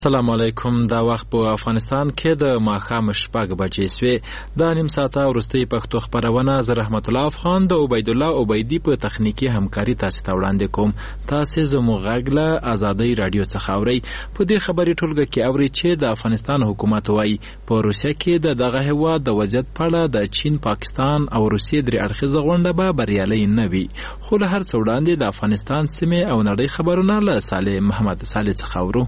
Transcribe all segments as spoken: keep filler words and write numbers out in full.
السلام علیکم. دا وخت په افغانستان کې د ماښام شپږ بجې سوې. دا نیم ساعته وروستۍ پښتو خپرونه زه رحمت الله افغان د عبید الله عبیدي په تخنیکي همکاري تاسو ته وړاندې کوم. تاسو زموږ غږ له ازادۍ رادیو څخه اورئ. په دې خبري ټولګه کې اورئ چې د افغانستان حکومت وایي په روسیه کې د دغه هېواد د وضعیت په اړه د چین، پاکستان او روسیې درې اړخیزه غونډه به بریالۍ نه وي. خو له هر څه وړاندې د افغانستان سیمې او نړۍ خبرونه له صالح محمد صالح څخه اورو.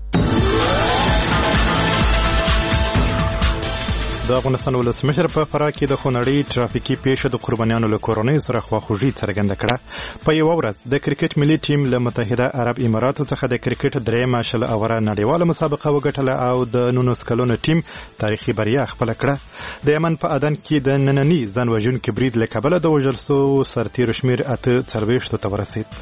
د افغانستان ولسمشر په فراه کې د خونړۍ ترافیکي پیښو د قربانیانو له کورنیو سره خواخوږي څرګنده کړه. په یوه ورځ د کرکټ ملي ټیم له متحده عرب اماراتو څخه د کرکټ درېیمه شل اوره نړیواله مسابقه وګټله او د نولس کلونو ټیم تاریخي بریا خپله کړه. د یمن په عدن کې د ننني ځان وژونکي برید له کبله د وژل سوو سرتیرو شمېر اته څلوېښتو ته ورسېد.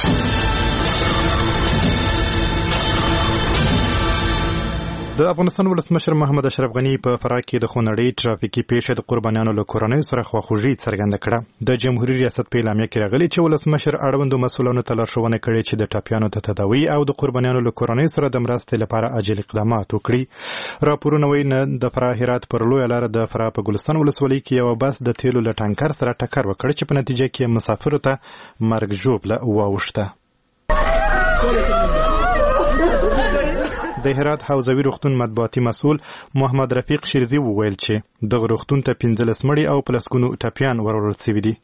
د افغانستان ولسمشر محمد اشرف غني په فراه کې د خونړۍ ترافیکي پیښې د قربانیانو له کورنیو سره خواخوږي څرګنده کړه. د جمهوریت ریاست په اعلامیه کې راغلي چې ولسمشر اړوندو مسؤلانو ته لارښوونه کړې چې د ټپیانو د تداوي او د قربانیانو له کورنیو سره د مرستې لپاره عاجل اقدامات وکړي. راپورونه وایي د فراه هرات پر لویه لاره د فراه په ګلستان ولسوالۍ کې یو بس د تیلو له ټانکر سره ټکر وکړ چې په نتیجه کې مسافرو ته مرګ ژوبله واوښته. د هرات حوزوي روغتون مطبوعاتي مسؤل محمد رفیق شیرزي وویل چې دغه روغتون ته پنځلس مړي او پلسکونو ټپیان وروړل شوي دي.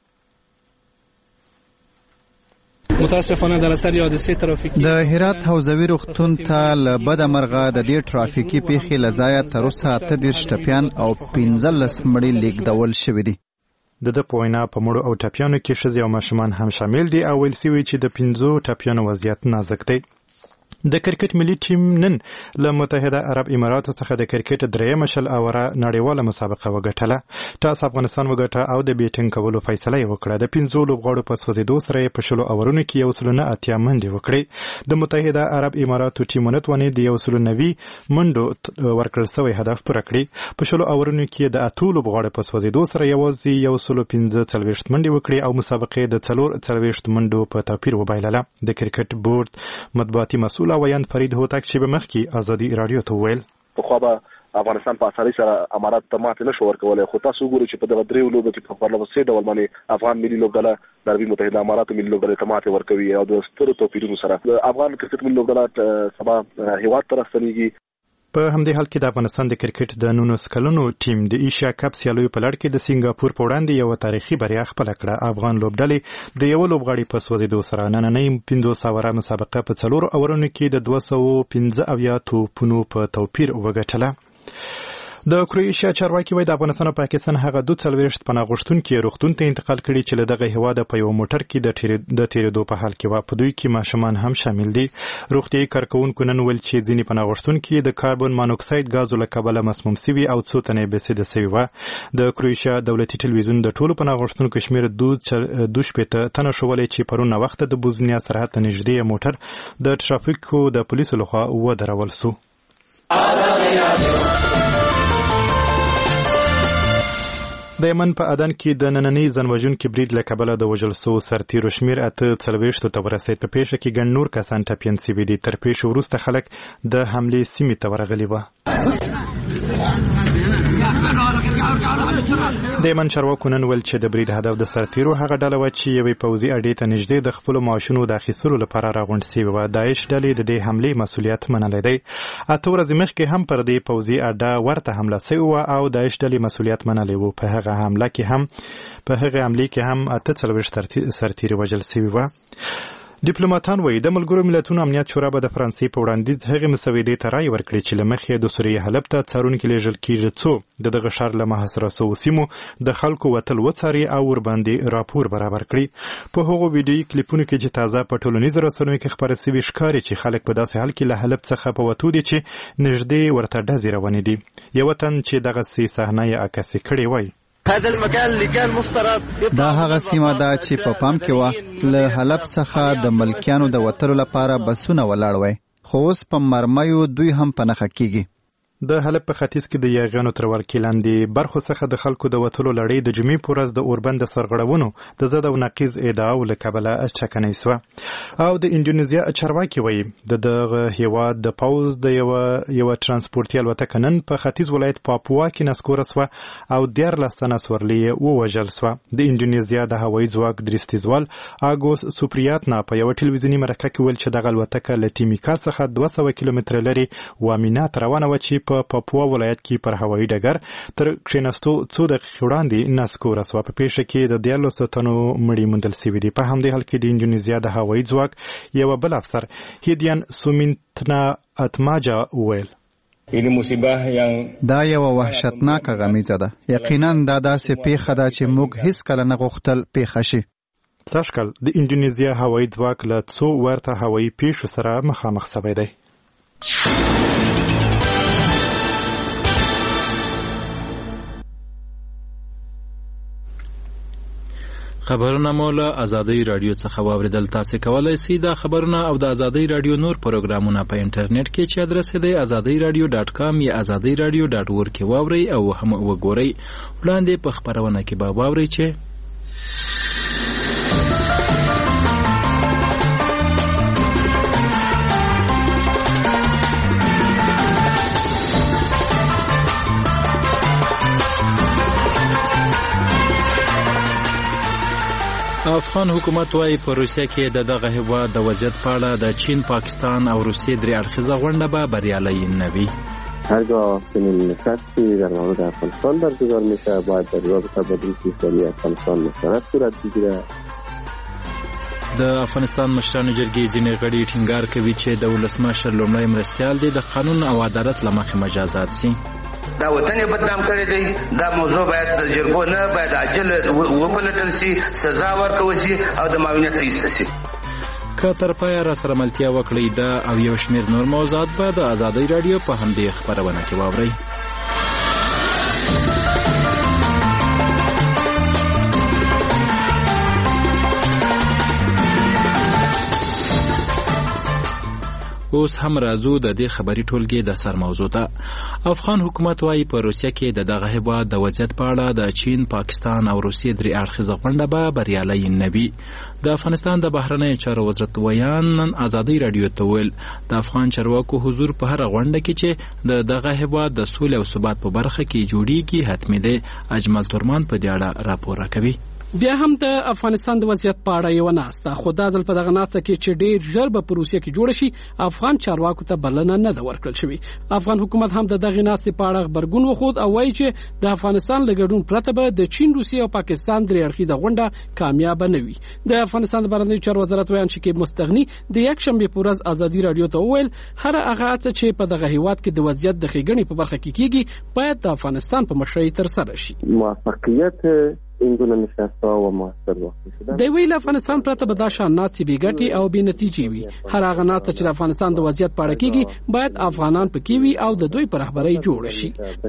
متاسفانه در اثر حادثه ترافیکی د هرات حوزوي روغتون ته له بده مرغه د دې ترافیکي پیښې له ځایه تر اوسه اته دېرش ټپیان او پنځلس مړي لیږدول شوي دي. د ده په وینا په مړو او ټپیانو کې ښځې او ماشومان هم شامل دي او ویل شوي چې د پنځو ټپیانو وضعیت نازک دی. د کرکټ ملي ټیم نن له متحده عرب اماراتو څخه د کرکټ درېیمه شل اوره نړیواله مسابقه وګټله. ټاس افغانستان وګټه او د بیټینګ کولو فیصله یې وکړه. د پنځو لوبغاړو په سوځېدو سره یې په شلو اورونو کې یو سلو نه اتیا منډې وکړې. د متحده عرب اماراتو ټیمونه توانید د یو سلو نوي منډو ورکړل سوی هدف پوره کړي. په شلو اورونو کې د اتو لوبغاړو په سوځېدو سره یوازې یو سلو پنځه څلوېښت منډې وکړې او مسابقې د څلور څلوېښت منډو په توپیر وبایلله. د کرکټ بورډ مطبوعاتي مسؤل ویاند فرید هوتک چې به مخکې ازادي رادیو ته وویل خو به افغانستان په اسانۍ سره امارات ته ماتې نشو ورکولی. خو تاسو وګورئ چې په دغه دریو لوبو کې په پرله پسې ډول باندې افغان ملي لوبډله د عربي متحده اماراتو ملي لوبډلې ته ماتې ورکوي او د سترو توپیرونو سره د افغان کرکټ ملي لوبډله سبا هېواد ته راستنېږي. په همدې حال کې د افغانستان د کرکټ د نولس کلونو ټیم د ایشیا کپ سیالیو په لړ کې د سنګاپور په وړاندې یوه تاریخي بریا خپله کړه. افغان لوبډلې د یوه لوبغاړي په سوځېدو سره نننۍ پنځوس اوره مسابقه په څلورو اورونو کې د دوه سوه پنځه اویا توپونو په توپیر وګټله. د کروئیشیا چارواکي وایي د افغانستان او پاکستان هغه دوه څلوېښت پناه غوښتونکي روغتون ته انتقال کړي چې له دغه هېواده په یوه موټر کې د تېرېدو په حال کې وه. په دوی کې ماشومان هم شامل دي. روغتیایي کارکوونکو نن ویل چې ځینې پناه غوښتونکي د کاربن مانوکساید ګازو له کبله مسموم سوي او څو تنه یې بېسده سوي وه. د کروئیشیا دولتي ټلویزیون د ټولو پناه غوښتونکو شمېر دوه شپېته تنه ښوولی چې پرون ناوخته د بوزنیا سرحد ته نږدې موټر د ټرافیکو د پولیسو لخوا ودرول سو. د یمن په عدن کې د ننني ځان وژونکي برید له کبله د وژل سوو سرتیرو شمېر اته څلوېښتو ته ورسېد. په پیښه کې ګڼ نور کسان ټپیان سوي دي. تر پیښې وروسته خلک د حملې سیمې ته ورغلي وه. د یمن چارواکو نن ویل چې د برید هدف د سرتیرو هغه ډله وه چې یوې پوځي اډې ته نږدې د خپلو معاشونو د اخیستلو لپاره راغونډ سوي وه. داعش ډلې د دې حملې مسؤلیت منلی دی. اته ورځې مخکې هم پر دې پوځي اډه ورته حمله سوې وه او داعش ډلې مسؤلیت منلی و. په هغه حمله کې هم په هغه حملې کې هم اته څلوېښت سرتیري وژل سوي وه. ډیپلوماتان وایي د ملګرو ملتونو امنیت شورا به د فرانسې په وړاندیز هغې مسودې ته رایې ورکړي چې له مخې د سوریې حلب ته څارونکي لېږل کېږي څو د دغه ښار له محاصره سوو سیمو د خلکو وتل وڅاري او ورباندې راپور برابر کړي. په هغو ویډیويي کلیپونو کې چې تازه په ټولنیزو رسنیو کې خپاره سوي ښکاري چې خلک په داسې حال کې له حلب څخه په وتو دي چې نږدې ورته ډزې روانې دي. یوه تن چې دغسې صحنه یې عکسي کړې وایي دا هغه سیمه ده چې په پام کې وه له حلب څخه د ملکیانو د وتلو لپاره بسونه ولاړ وای، خو اوس په مرمیو دوی هم په نښه کېږي. د حلب په ختیځ کې د یاغیانو تر ولکې لاندې برخو څخه د خلکو د وتلو لړۍ د جمعې په ورځ د اوربند سرغړونو د ضد او نقیض ادعاو له کبله چکنۍ سوه. او د اندونیزیا چارواکي وایي د دغه هیواد د پوځ د یوه یوه ترانسپورتي الوتکه نن په ختیځ ولایت پاپوا کې نسکوره سوه او دیارلس تنه سورلي یې ووژل سوه. د اندونیزیا د هوایي ځواک درستیزوال اګوس سوپریاتنا په یوه ټلویزیوني مرکه کې ویل چې دغه الوتکه له تیمیکا څخه دوه سوه کیلومتره لرې وامینا ته روانه وه چې په پاپوا ولایت کې پر هوایي ډګر تر کښېناستو څو دقیقې وړاندې نسکوره سوه. په پیښه کې د دیارلسو تنو مړي موندل سوي دي. په همدې حال کې د اندونیزیا د هوایي ځواک یوه بل افسر هیدیان سومینتنا اتماجا وویل دا یوه وحشتناکه غمیزه ده. یقینا دا داسې پیښه ده چې موږ هیڅکله نه غوښتل پیښه شي. سږکال د اندونیزیا هوایي ځواک له څو ورته هوایي پیښو سره مخامخ شوی دی. خبرونه مو له ازادۍ راډیو څخه واوریدل. تاسو کولای شئ دا خبرونه او د ازادۍ راډیو نور پروګرامونه په انټرنیټ کې چې ادرس دی ازادۍ راډیو ډاټ کام یا ازادۍ راډیو ډاټ اورګ کې واورئ او هم وګورئ. وړاندې په خبرونه کې به واورئ چې افغان حکومت وايي په روسیه کې د دغه هیواد د وضعیت په اړه د چین، پاکستان او روسیې درې اړخیزه غونډه به بریالۍ نه وي. هرگاه چنین نشستی در مورد افغانستان برگزار میشه باید در رابطه با دوستی اسلامی افغانستان مشورت صورت بگیره. د افغانستان مشرانو جرګې ځینې غړي ټینګار کوي چې د ولسمشر لومړی مرستیال دی د قانون او عدالت له مخې مجازات سي. دا وطن یې بدنام کړی دی. دا موضوع باید د جرګو نه باید عاجل وپلټل شي، سزا ورکول شي او د معاونیت ایسته شي. که تر پایه را سره ملتیا وکړئ دا او یو شمېر نور موضوعات به د ازادۍ راډیو په همدې خپرونه کې واورئ. اوس هم راځو د دې خبري ټولګې د سر موضوع ته. افغان حکومت وايي په روسیه کې د دغه هیواد د وضعیت په اړه د چین، پاکستان او روسیې درې اړخیزه غونډه به بریالۍ نه وي. د افغانستان د بهرنیو چارو وزارت ویان نن ازادۍ راډیو ته ویل د افغان چارواکو حضور په هره غونډه کې چې د دغه هیواد د سولې او ثبات په برخه کې جوړیږي حتمي دی. اجمل تورمان په دې اړه راپور کوي. بیا هم د افغانستان د وضعیت په اړه یو ناسته خو دا ځل په دغه ناسته کې چې ډیر ژر به په روسیه کې جوړ شي افغان چارواکو ته بلنه نه ده ورکړل شوې. افغان حکومت هم د دغه ناستې په اړه خبرګون وښود او وایي چې د افغانستان له ګډون پرته به د چین، روسیې او پاکستان درې اړخیزه غونډه کامیاب نه وي. د افغانستان د بهرنیو چارو وزارت ویان شکیب مستغني د یکشنبه په ورځ ازادي راډیو ته وویل هر هغه څه چې په دغه هیواد کې د وضعیت د ښېګڼې په برخه کې کیږي باید د افغانستان په مشرۍ ترسره شي. موفقیت این گونه نشست‌ها و موثر واقع شدن د ویل افغانستان پرته به دا شان ناستې بې ګټې او بې نتیجې وي. هر هغه ناسته چې د افغانستان د وضعیت په اړه کیږي باید افغانان پکې وي او د دوی په رهبرۍ جوړ شي.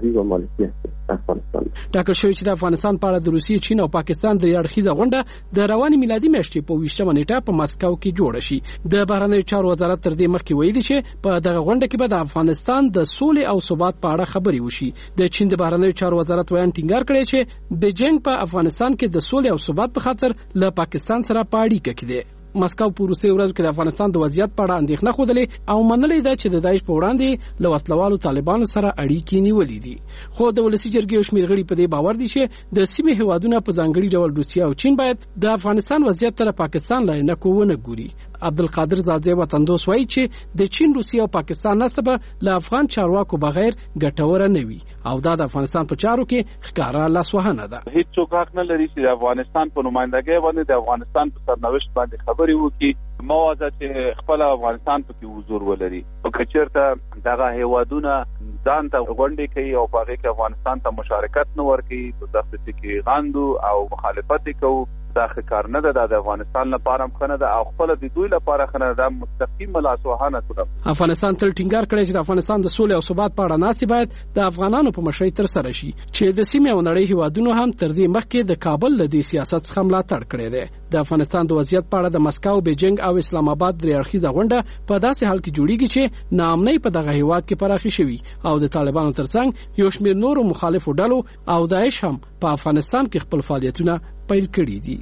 ټاکل شوی چې د افغانستان په اړه د روسیې، چین او پاکستان درې اړخیزه غونډه د روانې میلادي میاشتې په ویشتمه نیټه په مسکو کې جوړه شي. د بهرنیو چارو وزارت تر دې مخکې ویلي چې په دغه غونډه کې به د افغانستان د سولې او ثبات په اړه خبرې وشي. د چین د بهرنیو چارو وزارت ویان ټینګار کړی چې بیجینګ په افغانستان کې د سولې او ثبات په خاطر له پاکستان سره په اړیکه کې دی. مسکو په روسي ورځ کې د افغانستان د وضعیت په اړه اندېښنه خوده او منلې ده چې د داعش په وړاندې له وسلوالو طالبانو سره اړیکې نیولې دي. خو د ولسی جرګې شمیر غړي په دې باور دي چې د سیمې هوادونو په ځانګړي ډول روسیا او چین باید د افغانستان وضعیت تر پاکستان لا نه کوونه ګوري. عبدالقادر زاده وطندوس وایي چې د چین، روسیا او پاکستان نسبه له افغان چارواکو بغیر ګټوره نه وي او دا د افغانستان په چارو کې ښکارا لاسوهنه ده. هیڅ څوک حق نه لري چې د افغانستان په نمائندګۍ باندې د افغانستان په سرنوشت باندې خبرې وکړي. موازه چې خپل افغانستان په کې حضور ولري او کچرته دغه هیوادونه ځان ته غونډې کوي او په هغه کې افغانستان ته مشارکت نه ورکوي، په دغه کې غاندو او مخالفت کوي. دا ښه کار نه ده، د افغانستان لپاره هم ښه نه ده او خپل د دوی لپاره ښه نه ده. مستقیم لاسوهانه کړه. افغانستان تل ټینګار کړی چې د افغانستان د سولې او ثبات په اړه ناسي باید د افغانانو په مشرۍ تر سره شي چې د سیمې او نړۍ هیوادونو هم تر دې مخکې د کابل له دې سیاست څخه ملاتړ کړی دی. د افغانستان د وضعیت په اړه د مسکو، بیجینګ او اسلام آباد درې اړخیزه غونډه په داسې حال کې جوړیږي چې ناامنۍ په دغه هیواد کې پراخي شوی او د طالبانو ترڅنګ یو شمېر نورو مخالفو ډلو او داعش هم په افغانستان کې خپل فعالیتونه پیل کړي دي.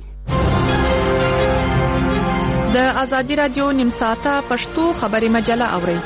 د ازادي رادیو نیم ساعته پښتو خبري مجله اورئ.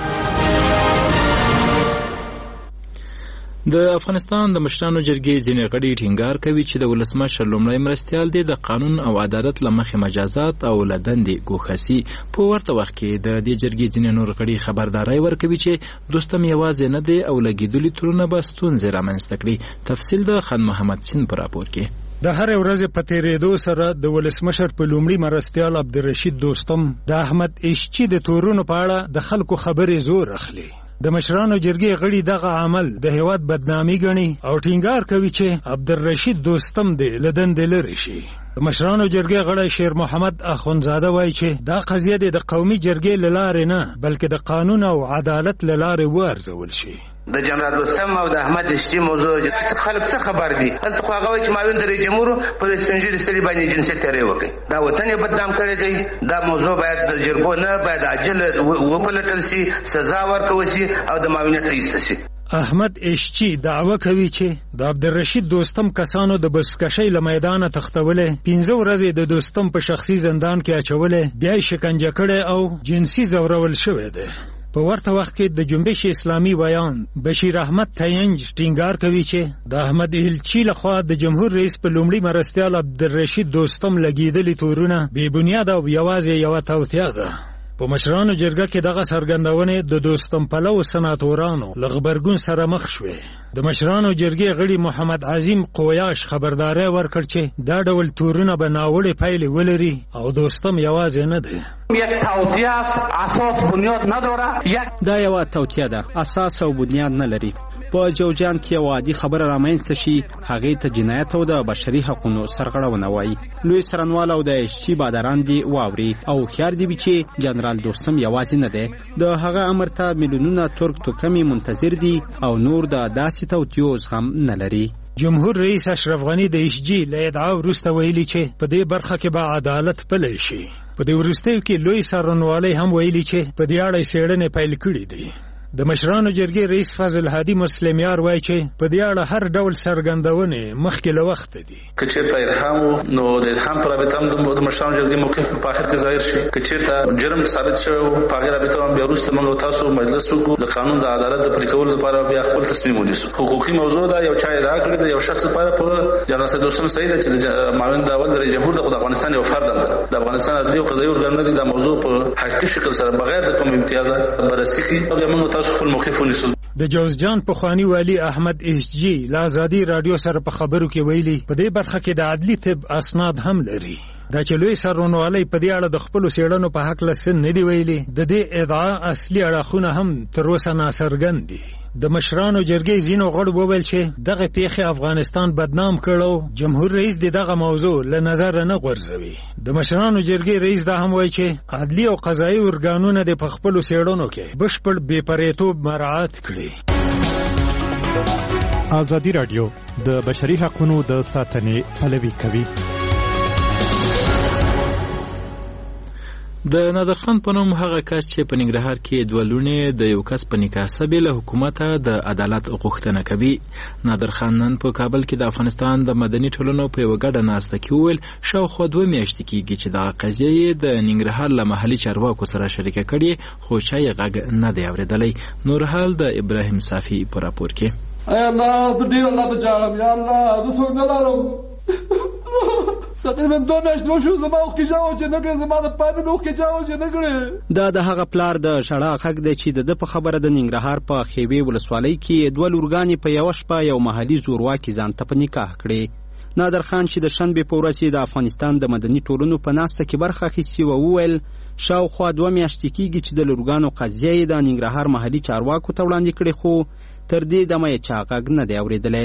د افغانستان د مشرانو جرګې ځینې غړي ټینګار کوي چې د ولسمشر لومړی مرستیال دی د قانون او عدالت له مخې مجازات او له دندې ګوښه سي. په ورته وخت کې د دې جرګې ځینې نور غړي خبرداری ورکوي چې دوستم یوازې نه دی او لګېدلي تورونه به ستونزې رامنځته کړي. تفصیل د خان محمد سین په راپور کې. د هر ورځ په تیریدو سره د ولسمشر په لومړي مرستیال عبدالرشید دوستم د احمد اشچی د تورونو په اړه د خلکو خبرې زور اخلي. د مشرانو جرګې غړي دغه عمل د هیواد بدنامي ګڼي او ټینګار کوي چې عبدالرشید دوستم دې له دندې لرې شي. د مشرانو جرګې غړی شیر محمد اخونزاده وایي چې دا قضیه د قومي جرګې له لارې نه بلکې د قانون او عدالت له لارې وارزول شي. د جنرال دوستم او د احمد اشتي موضوع خلک څه خبر دي؟ هلته خو هغه وایي چې معاون د رئیس جمهور پر سپینږیري سړي باندې جنسیت تیری وکړي، دا وطن یې بدنام کړی دی. دا موضوع باید د جرګو نه باید عاجل وپلټل شي، سزا ورکول شي او د معاونیت ایسته شي. احمد اشچی دعوه کوي چې د عبدالرشید دوستم کسانو د بسکشۍ له میدانه تښتولې، پنځه ورځې د دوستم په شخصي زندان کې اچولې، بیا یې شکنجه کړی او جنسي ځورول شوی دی. په ورته وخت کې د جنبش اسلامي ویان بشیر احمد تینج ټینګار کوي چې د احمد الچی لخوا د جمهور رئیس په لومړي مرستیال عبدالرشید دوستم لګېدلي تورونه بې بنیاده او یوازې یوه توطیه ده. په مشرانو جرګه کې دغه څرګندونې د دوستم پلو سناتورانو له غبرګون سره مخ شوې. د مشرانو جرګې غړي محمد عظیم قویاش خبرداری ورکړ چې دا ډول تورونه به ناوړې پایلې ولري او دوستم یوازې نه دی. یک توطیه است، اساس بنیاد نداره. دا یوه توطیه ده، اساس او بنیاد نه لري. په جوجان کې یو عادي خبره رامنځته شي، هغې ته جنایت او د بشري حقونو سرغړونه وایي. لوی څارنوال او د اشچي بادران دي واوري او هوښیار دي چې جنرال دوستم یوازې نه دی. د هغه امر ته میلیونونه ترک توکمې منتظر دي او نور د داسې توطیو زغم نه لري. جمهور رئیس اشرف غنی د اشجی له ادعا وروسته ویلي چې په دې برخه کې به عدالت پلی شي. په دې وروستیو کې لوی څارنوالۍ هم ویلي چې په دې اړه څېړنې پیل کړي دي. د مشرانو جرګې رئیس فضل هادي مسلمیار وایي چې په دې اړه هر ډول څرګندونې مخکې له وخته دي. که چېرته ارهام و نو د ارهام په رابطه هم د مشرانو جرګې موقف په آخر کې ظاهر شي. که چېرته جرم ثابت شوی و په هغې رابطه هم بیا وروسته موږ او تاسو مجلس وکړو، د قانون د عدالت د پلي کولو لپاره بیا خپل تصمیم ونیسو. حقوقي موضوع ده، یو چا ادعا کړې ده یو شخص لپاره په جنرال صاحب دوستم صحیح ده چې د معاون د اول د رئیس جمهور د افغانستان یو فرد ده. د افغانستان عدلي او قضایي ارګانونه دي دا موضوع په حقیقي شکل سره بغیر د کوم امتیازه بررسي کوي او بیا موږ تاسو خپل موقف ونیسو. د جوزجان پخوانی والی احمد اشجی له ازادي رادیو سره په خبرو کې ویلي په دې برخه کې د عدلي طب اسناد هم لري. دا چې لوی څارنوالۍ په دې اړه د خپلو څېړنو په هکله څه نه دي ویلي، د دې ادعا اصلي اړخونه هم تر اوسه ناڅرګند دي. د مشرانو جرګې ځینو غړو وویل چې دغه پیښې افغانستان بدنام کړو، جمهور رئیس د دغه موضوع له نظره نه غورځوي. د مشرانو جرګې رئیس دا هم وایي چې عدلي او قضایي ارګانونه د په خپلو څېړنو کې بشپړ بې پرېتوب مراعات کړي. ازادي رادیو د بشري حقوقو د ساتنې پلوي کوي. د نادرخان په نوم هغه کس چې په ننګرهار کې دوه لوڼې د یو کس په نکاح سبې له حکومته د عدالت غوښتنه کوي. نادرخان نن په کابل کې د افغانستان د مدني ټولنو په یوه ګډه ناسته کې وویل شاوخوا دوه میاشتې کېږي چې دغه قضیه یې د ننګرهار له محلي چارواکو سره شریکه کړې، خو چا یې غږ نه دی اورېدلی. نور حال د ابراهیم صافي په راپور کې. ای الله ته ډېر الله ته جاړم، یا الله زه څوک نه لرم. تقریبا دوه میاشتې وشو زما اوښکې جاوه چې نه کړې، زما د پامین اوښکې جاوه چې نه کړې. دا د هغه پلار د ژړا غږ دی چې د ده په خبره د ننګرهار په خیبې ولسوالۍ کې دوه لورګانې په یوه شپه یو محلي زورواکي ځان ته په نکاح کړې. نادرخان چې د شنبې په ورځ د افغانستان د مدني ټولنو په ناسته کې برخه اخیستې وه وویل شاوخوا دوه میاشتې کېږي چې د لورګانو قضیه یې د ننګرهار محلي چارواکو ته وړاندې کړې، خو تر دې دمه یې چا غږ نه دی اورېدلی.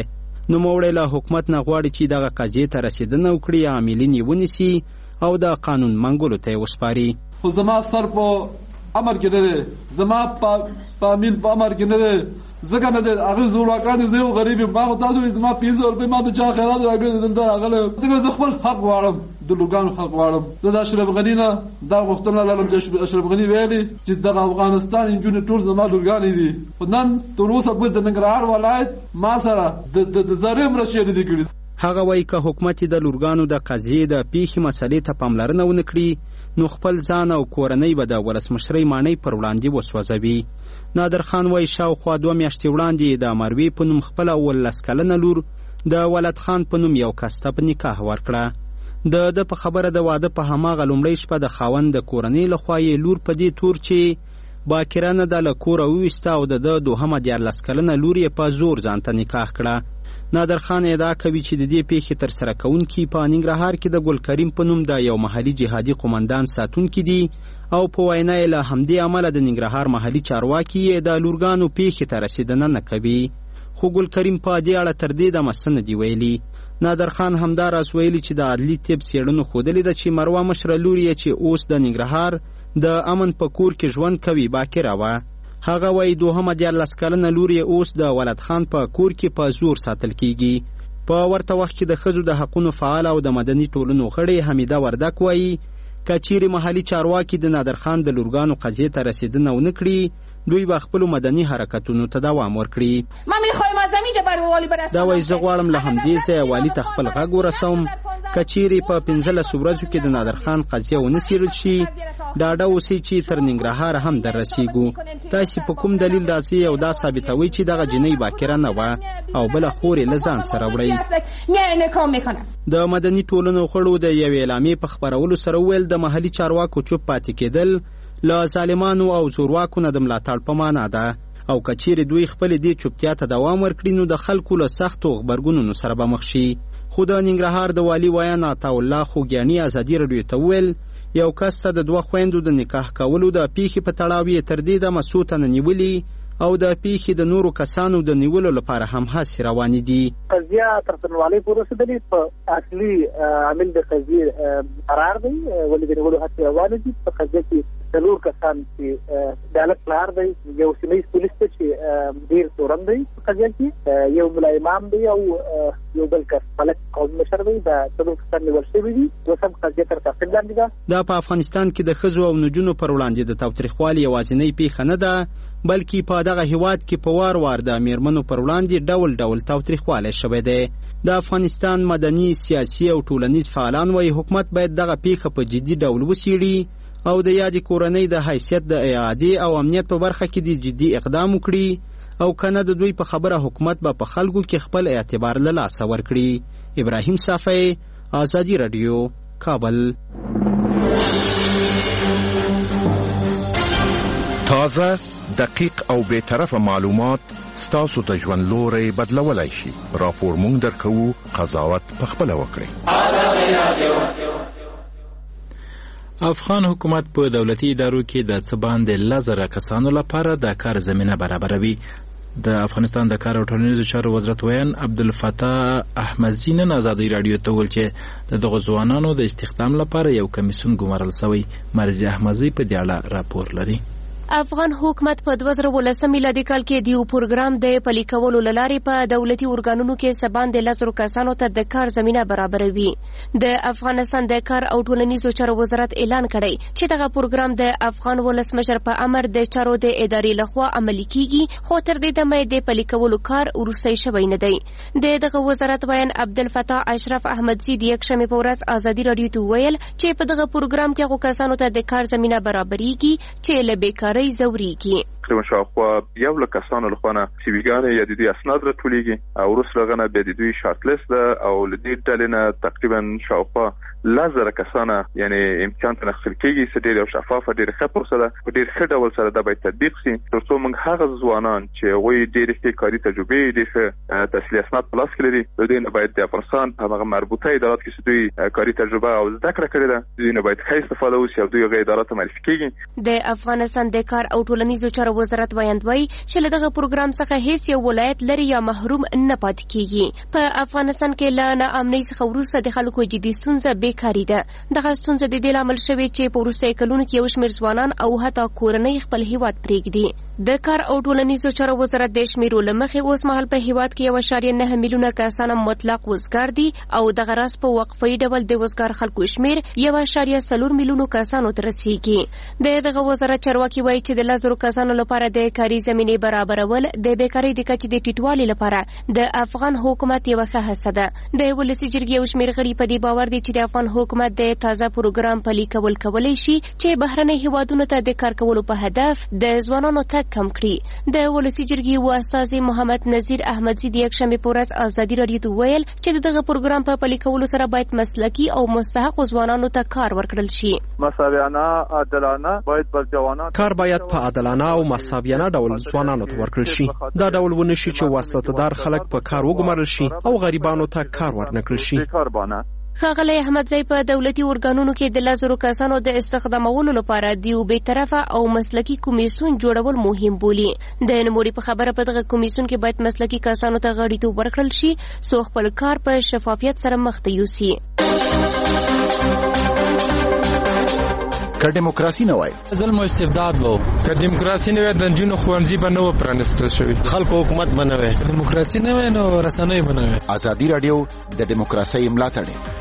نوموړی له حکومت نه غواړي چې دغه قضیې ته رسېدنه وکړي، عاملین یې ونیسي او د قانون منګولو ته یې وسپاري. خو زما سر په امر کې نه دی، زما په عامل په امر کې نه دی، ځکه نه دی هغه زوړاکان زه یو غریب یم. ما خو تاسو زما پنځه روپۍ ما ته چا خیرات راکړی دلته راغلی، ځکه زه خپل حق غواړم، د لوګانو حق غواړم. زه د اشرف غني نه دا غوښتنه لرم چې اشرف غني ویلي چې دغه افغانستان نجونې ټول زما لورګانې دي، خو نن تر اوسه پورې د ننګرهار ولایت ما سره د ذرې مرستې نه دي کړي. هغه وایي که حکومت د لورګانو د قضیې د پیښې مسلې ته پاملرنه ونه کړي نو خپل ځان او کورنۍ به د ولسمشرۍ ماڼۍ پر وړاندې وسوځوي. نادر خان وایي شاوخوا دوه میاشتې وړاندې د مروې په نوم خپله اوولس کلنه لور د ولد خان په نوم یو کس ته په نکاح ورکړه. د ده په خبره د واده په هماغه لومړۍ شپه د خاوند د کورنۍ لخوا یې لور په دې تور چې باکره نه ده له کوره وویسته او د ده دوهمه دیارلس کلنه لور یې په زور ځان ته نکاح کړه. نادر خان ادعا کوي چې د دې پیښې ترسره کوونکي په ننګرهار کې د ګل کریم په نوم د یو محلي جهادي قومندان ساتونکي دي او په وینا یې له همدې امله د ننګرهار محلي چارواکي یې د لورګانو پیښې ته رسېدنه نه کوي. خو ګل کریم په دې اړه تر دې دمه څه نه دي ویلي. نادر خان همداراز ویلي چې د عدلي طب څېړنو ښودلې ده چې مروه مشره لور یې چې اوس د ننګرهار د امن په کور کې ژوند کوي باکره وه. هغه وایي دوهمه دیارلس کلنه لور یې اوس د ولد خان په کور کې په زور ساتل کیږي. په ورته وخت کې د ښځو د حقونو فعال او د مدني ټولنو غړې حمیده وردک وایي که چیرې محلي چارواکي د نادر خان د لورګانو قضیې ته رسېدنه ونه کړي دوی به خپلو مدني حرکتونو ته دوام ورکړي. دا وایي زه غواړم له همدې ځایه والي ته خپل غږ ورسوم که چیرې په پنځلسو ورځو کې د نادر خان قضیه ونه څېړل شي ډاډه اوسئ چې تر ننګرهار هم در رسیږو. تاسې په کوم دلیل راځئ او دا ثابتوئ چې دغه جنۍ باکره نه وه او بله خور یې له ځان سره وړئ. د مدني ټولنو غړو د یوې اعلامیې په خپرولو سره وویل د محلي چارواکو چوپ پاتې کېدل له ظالمانو او زورواکو نه د ملاتړ په معنا ده او که چیرې دوی خپلې دې چوپتیا ته دوام ورکړي نو د خلکو له سختو غبرګونونو سره به مخ شي. خو د ننګرهار د والي ویان عطاالله خوږیاني ازادي راډیو ته وویل یو کس ته د دوه خویندو د نکاح کولو د پیښې په تړاو یې تر دې دمه څو تنه نیولي او د پیښې د نورو کسانو د نیولو لپاره هم هڅې روانې دي. قضیه تر څنډوالۍ پورې رسېدلې په اصلي عامل د قضیې قرار دی ولې د نیولو هڅې روانې دي. په قضیه کې څلور کسان چې د هلک پلار دی، یو سیمه ییز پولیس دی چې ډېر تورن دی په قضیه کې، یو ملا امام دی او یو بل کس ملک قومي مشر دی. دا څلور کسان نیول شوي دي. اوس هم قضیه تر تعقیب لاندې ده. دا په افغانستان کې د ښځو او نجونو پر وړاندې د تاوتریخوالي یوازینۍ پیښه نه ده بلکې په دغه هیواد کې په وار وار د میرمنو پر وړاندې ډول ډول تاوتریخوالی شوی دی. د افغانستان مدني، سیاسي او ټولنیز فعالان وایي حکومت باید دغه پیښه په جدي ډول وڅېړي او د یادې کورنۍ د حیثیت د اعادې او امنیت په برخه کې د جدي اقدام وکړي او کنه د دوی په خبره حکومت به په خلکو کې خپل اعتبار له لاسه ورکړي. ابراهیم صافی، آزادي راډیو، کابل. تازه، دقیق او بے طرفه معلومات ستاسو د ژوند لوري بدلولای شي. راپور مونږ درکوو، قضاوت پخپله وکړئ. افغان حکومت په دولتي ادارو کې د څه باندې لزره کسانو لپاره د کار زمینه برابروي. د افغانستان د کار او ټولنیزو چارو وزارت ویان عبدالفتاح احمدزي نن ازادي راډیو ته وویل چې د دغو ځوانانو د استخدام لپاره یو کمیسیون ګمارل شوی. مرضی احمدزي په دې اړه راپور لري. افغان حکومت په دوه زره ولسم میلادي کال کې د یو پروګرام د پلي کولو له لارې په دولتي ارګانونو کې څه باندې لسو کسانو ته د کار زمینه برابروي. د افغانستان د کار او ټولنیزو چارو وزارت اعلان کړی چې دغه پروګرام د افغان ولسمشر په امر د چارو د ادارې لخوا عملي کیږي، خو تر دې دمه د پلي کولو کار وروستی شوی نه دی. د دغه وزارت ویان عبدالفتاح اشرف احمدزي د یکشنبې په ورځ ازادي راډیو ته وویل چې په دغه پروګرام کې هغو کسانو ته د کار زمینه برابریږي چې له بیکارۍ زوريږي. تقریبا شاوخوا یو لک کسانو له خوا سی ویګانې یا د دوی اسناد راټولیږي او وروسته هغه نه بیا د دوی شارټ لیست ده او له دې ډلې نه تقریبا شاوخوا لزره کسانه یعنی امکان ته نقل کېږي چې ډېر شفافه ډېر ښه پروسه ده په ډېر ښه ډول سره دا باید تطبیق شي تر څو موږ هغه ځوانان چې هغوی ډېرې ښې کاري تجربې ډېر ښه تحصیلي اسناد په لاس کې لري د دوی نه باید د افغانستان په هغه مربوطه ادارات کې چې دوی کاري تجربه او زده کړه کړې ده د دوی نه باید ښه استفاده وشي او دوی هغه ادارات ته معرفي کېږي. د افغانستان د کار او ټولنیزو چارو وزارت ویاندوی چې له دغه پروګرام څخه هیڅ یو ولایت لري یا محروم نه پاتې کیږي. په افغانستان کې له ناامنۍ څخه وروسته د خلکو جدي ستونزه بیکاري ده. دغه ستونزه د دې لامل شوې چې په وروستیو کلونو کې یو شمېر ځوانان او حتی کورنۍ خپل هیواد پرېږدي. د کار او ټولنیزو چارو وزارت د شمیرو له مخې اوس مهال په هیواد کې یو اعشاریه نه میلیونه کسان مطلق وزګار دي او دغه راز په وقفي ډول د وزګار خلکو شمیر یو اعشاریه څلور میلیونو کسانو ته رسیږي. د دغه وزارت چارواکي وایي چې د لزرو کسانو لپاره د کاري زمینې برابرول د بیکارۍ د کچې د ټیټوالي لپاره د افغان حکومت یو ښه هڅه ده. د ولسي جرګې یو شمیر غړي په دې باور دي چې د افغان حکومت د تازه پروګرام پلي کول کولی شي چې بهرنۍ هیوادونو ته د کار کولو په هدف د ځوانانو تګ کم کړي. د ولسي جرګې و استازي محمد نذیر احمدزي د یکشنبې په ورځ ازادي راډیو ته ویل چې دغه پروګرام په پلي کولو سره باید مسلکي او مستحق ځوانانو ته کار ورکړل شي. مساویانه عادلانه باید بر جوانان کار باید په عادلانه او مساویانه ډول ځوانانو ته ورکړل شي. دا ډول ونشي چې واسطه‌دار خلک په کار وګمارل شي او غریبانو ته کار ورنکړل شي. ښاغلی احمدزی په دولتي ارګانونو کې د لزرو کسانو د استخدامولو لپاره د یو بې طرفه او مسلکي کمیسیون جوړول مهم بولي. د نوموړي په خبره په دغه کمیسیون کې باید مسلکي کسانو ته غړیتوب ورکړل شي څو خپل کار په شفافیت سره مخته یوسي. که دیموکراسي نه وای ظلم او استبداد وو. که دیموکراسي نه وای د نجونو ښوونځي به نه و پرانیستل شوي. خلکو حکومت به نه وای. که دیموکراسي نه وای نو رسنۍ به نه وای. ازادي راډیو د دیموکراسۍ ملاتړ.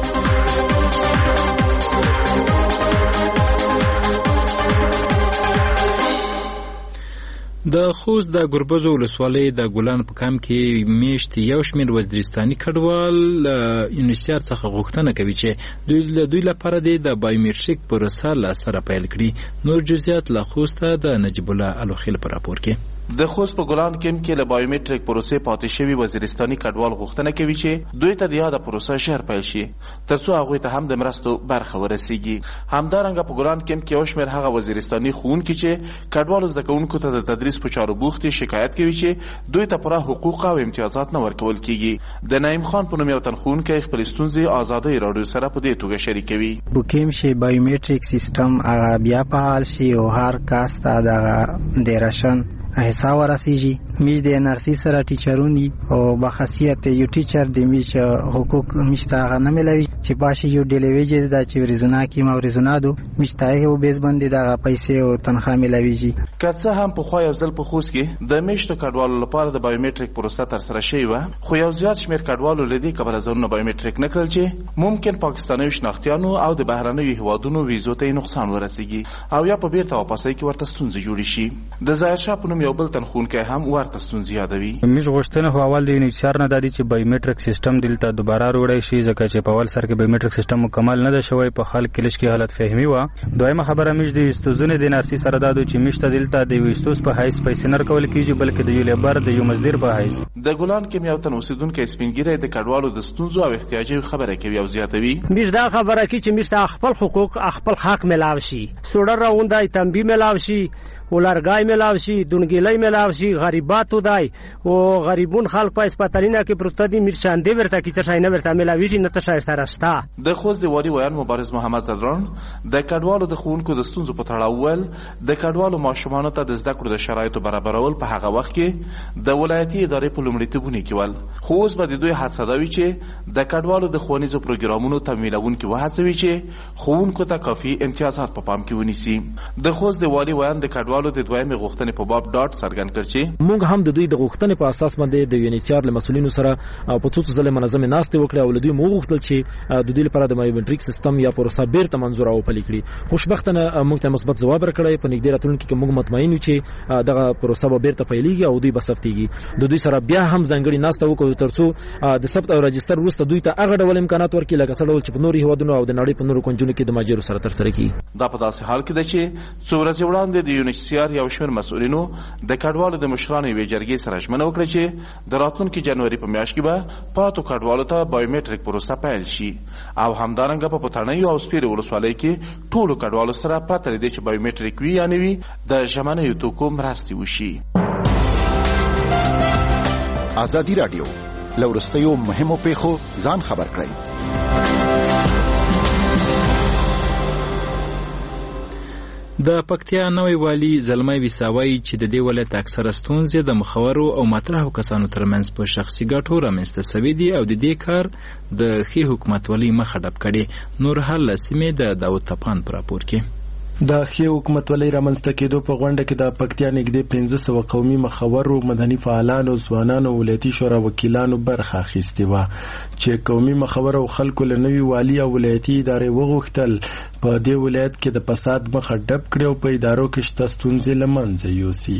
د خوست د ګربزو ولسوالۍ د ګلان په کام کې میشت یو شمېر وزیرستاني کډوال یونیسیار څخه غوښتنه کوي چې دوی له دوی لپاره د بایومټریک پروسه له سره پیل کړي. نور جزئیات له خوسته د نجیب الله الوخیل په راپور کې. د خوست په ګلان کیم کې له بایومټریک پروسې پاتې شوي وزیرستاني کډوال غوښتنه کوي چې دوی ته د یاده پروسه ژر پیل شي ترڅو هغوی ته هم د مرستو برخه ورسیږي. همدارنګه په ګلان کیم کې یو شمېر هغه وزیرستاني ښوونکي چې کډوالو زده کوونکو ته د تدریس په چارو بوخت دي شکایت کوي چې دوی ته پوره حقوق او امتیازات نه ورکول کیږي. د نعیم خان په نوم یو تن ښوونکی خپل ستونزې ازادۍ راډیو سره په دې توګه شریکوي. بوکیم شي بایومټریک سیستم هغه بیا فعال شي او هر کس ته د ډیرشن حساب ورسیږي. میش د انرسی سره ټیچرون دي او بخاصیت یو ټیچر د میش حقوق میشته هغه نه ملوي چې باشه یو ډیلیویجز دا چې ورزونه کی ما ورزونه دو میشته او بیس باندې دا پیسې او تنخواه ملويږي. که څه هم په خو یو ځل په خوست کې د میشتو کډوالو لپاره د بایومټریک پروسه تر سره شوې وه خو یو زیات شمېر کډوالو له دې کبله ځانونه بایومټریک نه کړل چې ممکن پاکستانیو شناختیانو او د بهرنیو هیوادونو ویزو ته نقصان ورسیږي او یا په بیرته واپسۍ کې ورته ستونزې جوړې شي. د ظاهرشاه په نوم یو بل تن ښوونکی هم ورته ستونزې یادوي. موږ غوښتنه خو اول د یونیسیار نه دا دي چې بایومټریک سیستم دلته دوباره راوړی شي ځکه چې په اول سر کې بایومټریک سیستم مکمل نه ده شوی په خلک کې لږ کې حالت فهمي وه. دویمه خبره موږ د استوزونې د انرسي سره دا دو چې موږ ته دلته د یو استوز په حیث پیسې نه ورکول کېږي بلکې د یو لیبر د یو مزدور په حیث. د ګلان کې یو تن اوسېدونکی سپین ږیری د کډوالو د ستونزو او احتیاجاتو خبره کوي او زیاتوي. موږ دا خبره کوي چې موږ ته خپل حقوق خپل حق ملاو شي. سوډر راوندای تنبیه ملاو شي ولرګای ملاو شي دونګیلای ملاو شي غریباتو دای او غریبون خلک په اسپیټالینه کې پروت دي مرشاندې ورته کې څه نه ورته ملاوي شي نه ته سره شتا. د خوست د وادي ویان مبارز محمد زدران د کډوالو د ښوونکو د ستونزو په تړاو ول د کډوالو ماشومانو ته د زده کړو د شرایطو برابرول په هغه وخت کې د ولایتي ادارې په لومړیتوبونو کې ول خو اوس به د دوی هڅه دا وي چې د کډوالو د ښوونیزو پروګرامونو تمویلونکي وهڅوي چې ښوونکو ته کافي امتیازات په پام کې ونیسي. د خوست د وادي ویان د کډوالو د دویمې غوښتنې په باب ډاټ څرګند کړ چې موږ هم د دوی د غوښتنې په اساس باندې د یونیسیار له مسؤلینو سره په څو ځله منظمې ناستې وکړې او له دوی موږ غوښتل چې د دوی لپاره د بایومټریک سیستم یا پروسه بیرته منظور او پلي کړي. خوشبختانه موږ ته مثبت ځواب راکړی په نږدې راتلونکي کې موږ مطمئن یو چې دغه پروسه به بیرته پیلېږي او دوی به سفتېږي. د دوی سره بیا هم ځانګړي ناسته وکړو ترڅو د ثبت او رجستر وروسته دوی ته هغه ډول امکانات ورکړي لکه څه ډول چې په نورو هیوادونو او د نړۍ په نورو کونجونو کې د ماجرو سره ترسره کیږي. دا په داسې حال کې ده چې څو ورځې وړاندې د یونیسیار یو شمېر مسؤلینو د کډوالو د مشرانو یوې جرګې سره ژمنه وکړه چې د راتلونکي جنوري په میاشت کې به پاتو کډوالو ته بایومټریک پروسه پیل شي او همدارنګه په پټنۍ او سپیرې ولسوالۍ کې ټولو کډوالو سره پرته له دې چې بایومټریک وي یا نه وي د ژمنیو توکو مرستې وشي. ازادي راډیو له وروستیو مهمو پیښو ځان خبر کړئ. د پکتیا نوی والی زلمی ویساوی چې د دې ولایت اکثره ستونزې د مخورو او مطرحو کسانو ترمنځ په شخصي ګټو رامنځته سوي دي او د دې کار د ښې حکومتولۍ مخه ډپ کړې. نور حال له سیمې د داود تپان په راپور کې. د ښې حکومتولۍ رامنځته کېدو په غونډه کې د پکتیا نږدې پنځه سوه قومي مخورو، مدني فعالانو، ځوانانو، ولایتي شورا وکیلانو برخه اخیستې وه چې قومي مخورو او خلکو له نوي والي او ولایتي ادارې وغوښتل په دې ولایت کې د فساد مخه ډپ کړي او په ادارو کې شته ستونزې له منځه یوسي.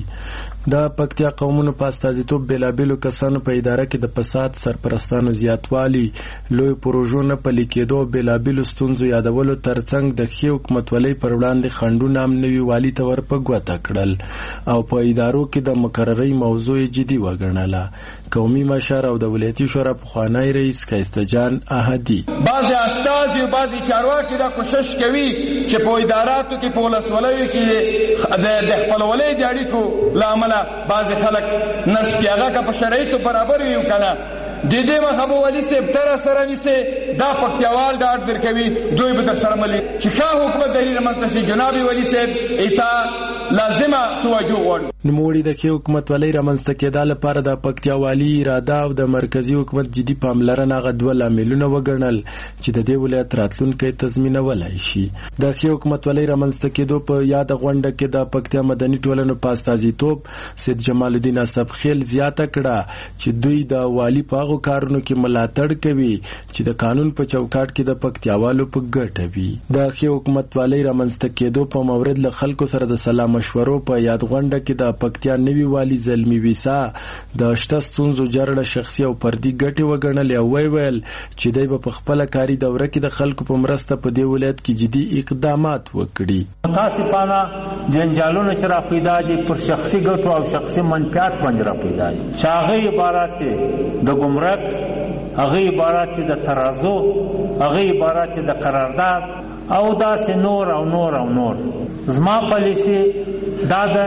د پکتیا قومونو په استازیتوب بېلابېلو کسانو په اداره کې د فساد، سرپرستانو زیاتوالي، لوی پروژو نه پلي کېدو او بېلابېلو ستونزو یادولو ترڅنګ د ښې حکومتولۍ پر وړاندې خنډونه هم نوي والي ته ور په ګوته کړل او په ادارو کې د مقررۍ موضوع جدي وګڼله. قومي مشر او د ولایتي شورا پخوانی رئیس ښایسته جان احدي: بعضې استازي او بعضې چارواکي دا کوشش کوي چې په اداراتو کې په ولسوالیو کې د خپلولۍ د اړیکو له امله بعضې خلک نسکي هغه که په شرایطو برابر وي او که نه د دې مخه به والي صاحب ته راسره نیسې، دا پکتیاوال ډاډ درکوي دوی به در سره ملي چې ښه حکومت دهلي رامنځته شي. جناب والي صاحب ایتا لازمه توجه غواړي. نوموړي د ښې حکومتولۍ رامنځته کېدا لپاره د پکتیا والي اراده او د مرکزي حکومت جدي پاملرنه هغه دوه لاملونه وګڼل چې د دې ولایت راتلونکی تضمینولی شي. د ښې حکومتولۍ رامنځته کېدو په یاده غونډه کې د پکتیا مدني ټولنو په استازیتوب سید جمال الدین اصفخیل زیاته کړه چې دوی د والي په هغو کارونو کې ملاتړ کوي چې د قانون په چوکاټ کې د پکتیاوالو په ګټه وي. د ښې حکومتولۍ رامنځته کېدو په مورد له خلکو سره د سلا مشورو په یاد غونډه کې د پکتیا نوي والي زلمی ویسا د شته ستونزو جرړه شخصي او فردي ګټې وګڼلې او ویې ویل چې دی به په خپله کاري دوره کې د خلکو په مرسته په دې ولایت کې جدي اقدامات وکړي. متاسفانه جنجالونه چې را پیدا دي پر شخصي ګټو او شخصي منفعت باندې را پیدا دي چې هغه عبارت دي د ګمرک، هغه عبارت د ترازو، هغه عبارت د قرارداد او داسې نور او نور او نور. زما پالیسي دا ده،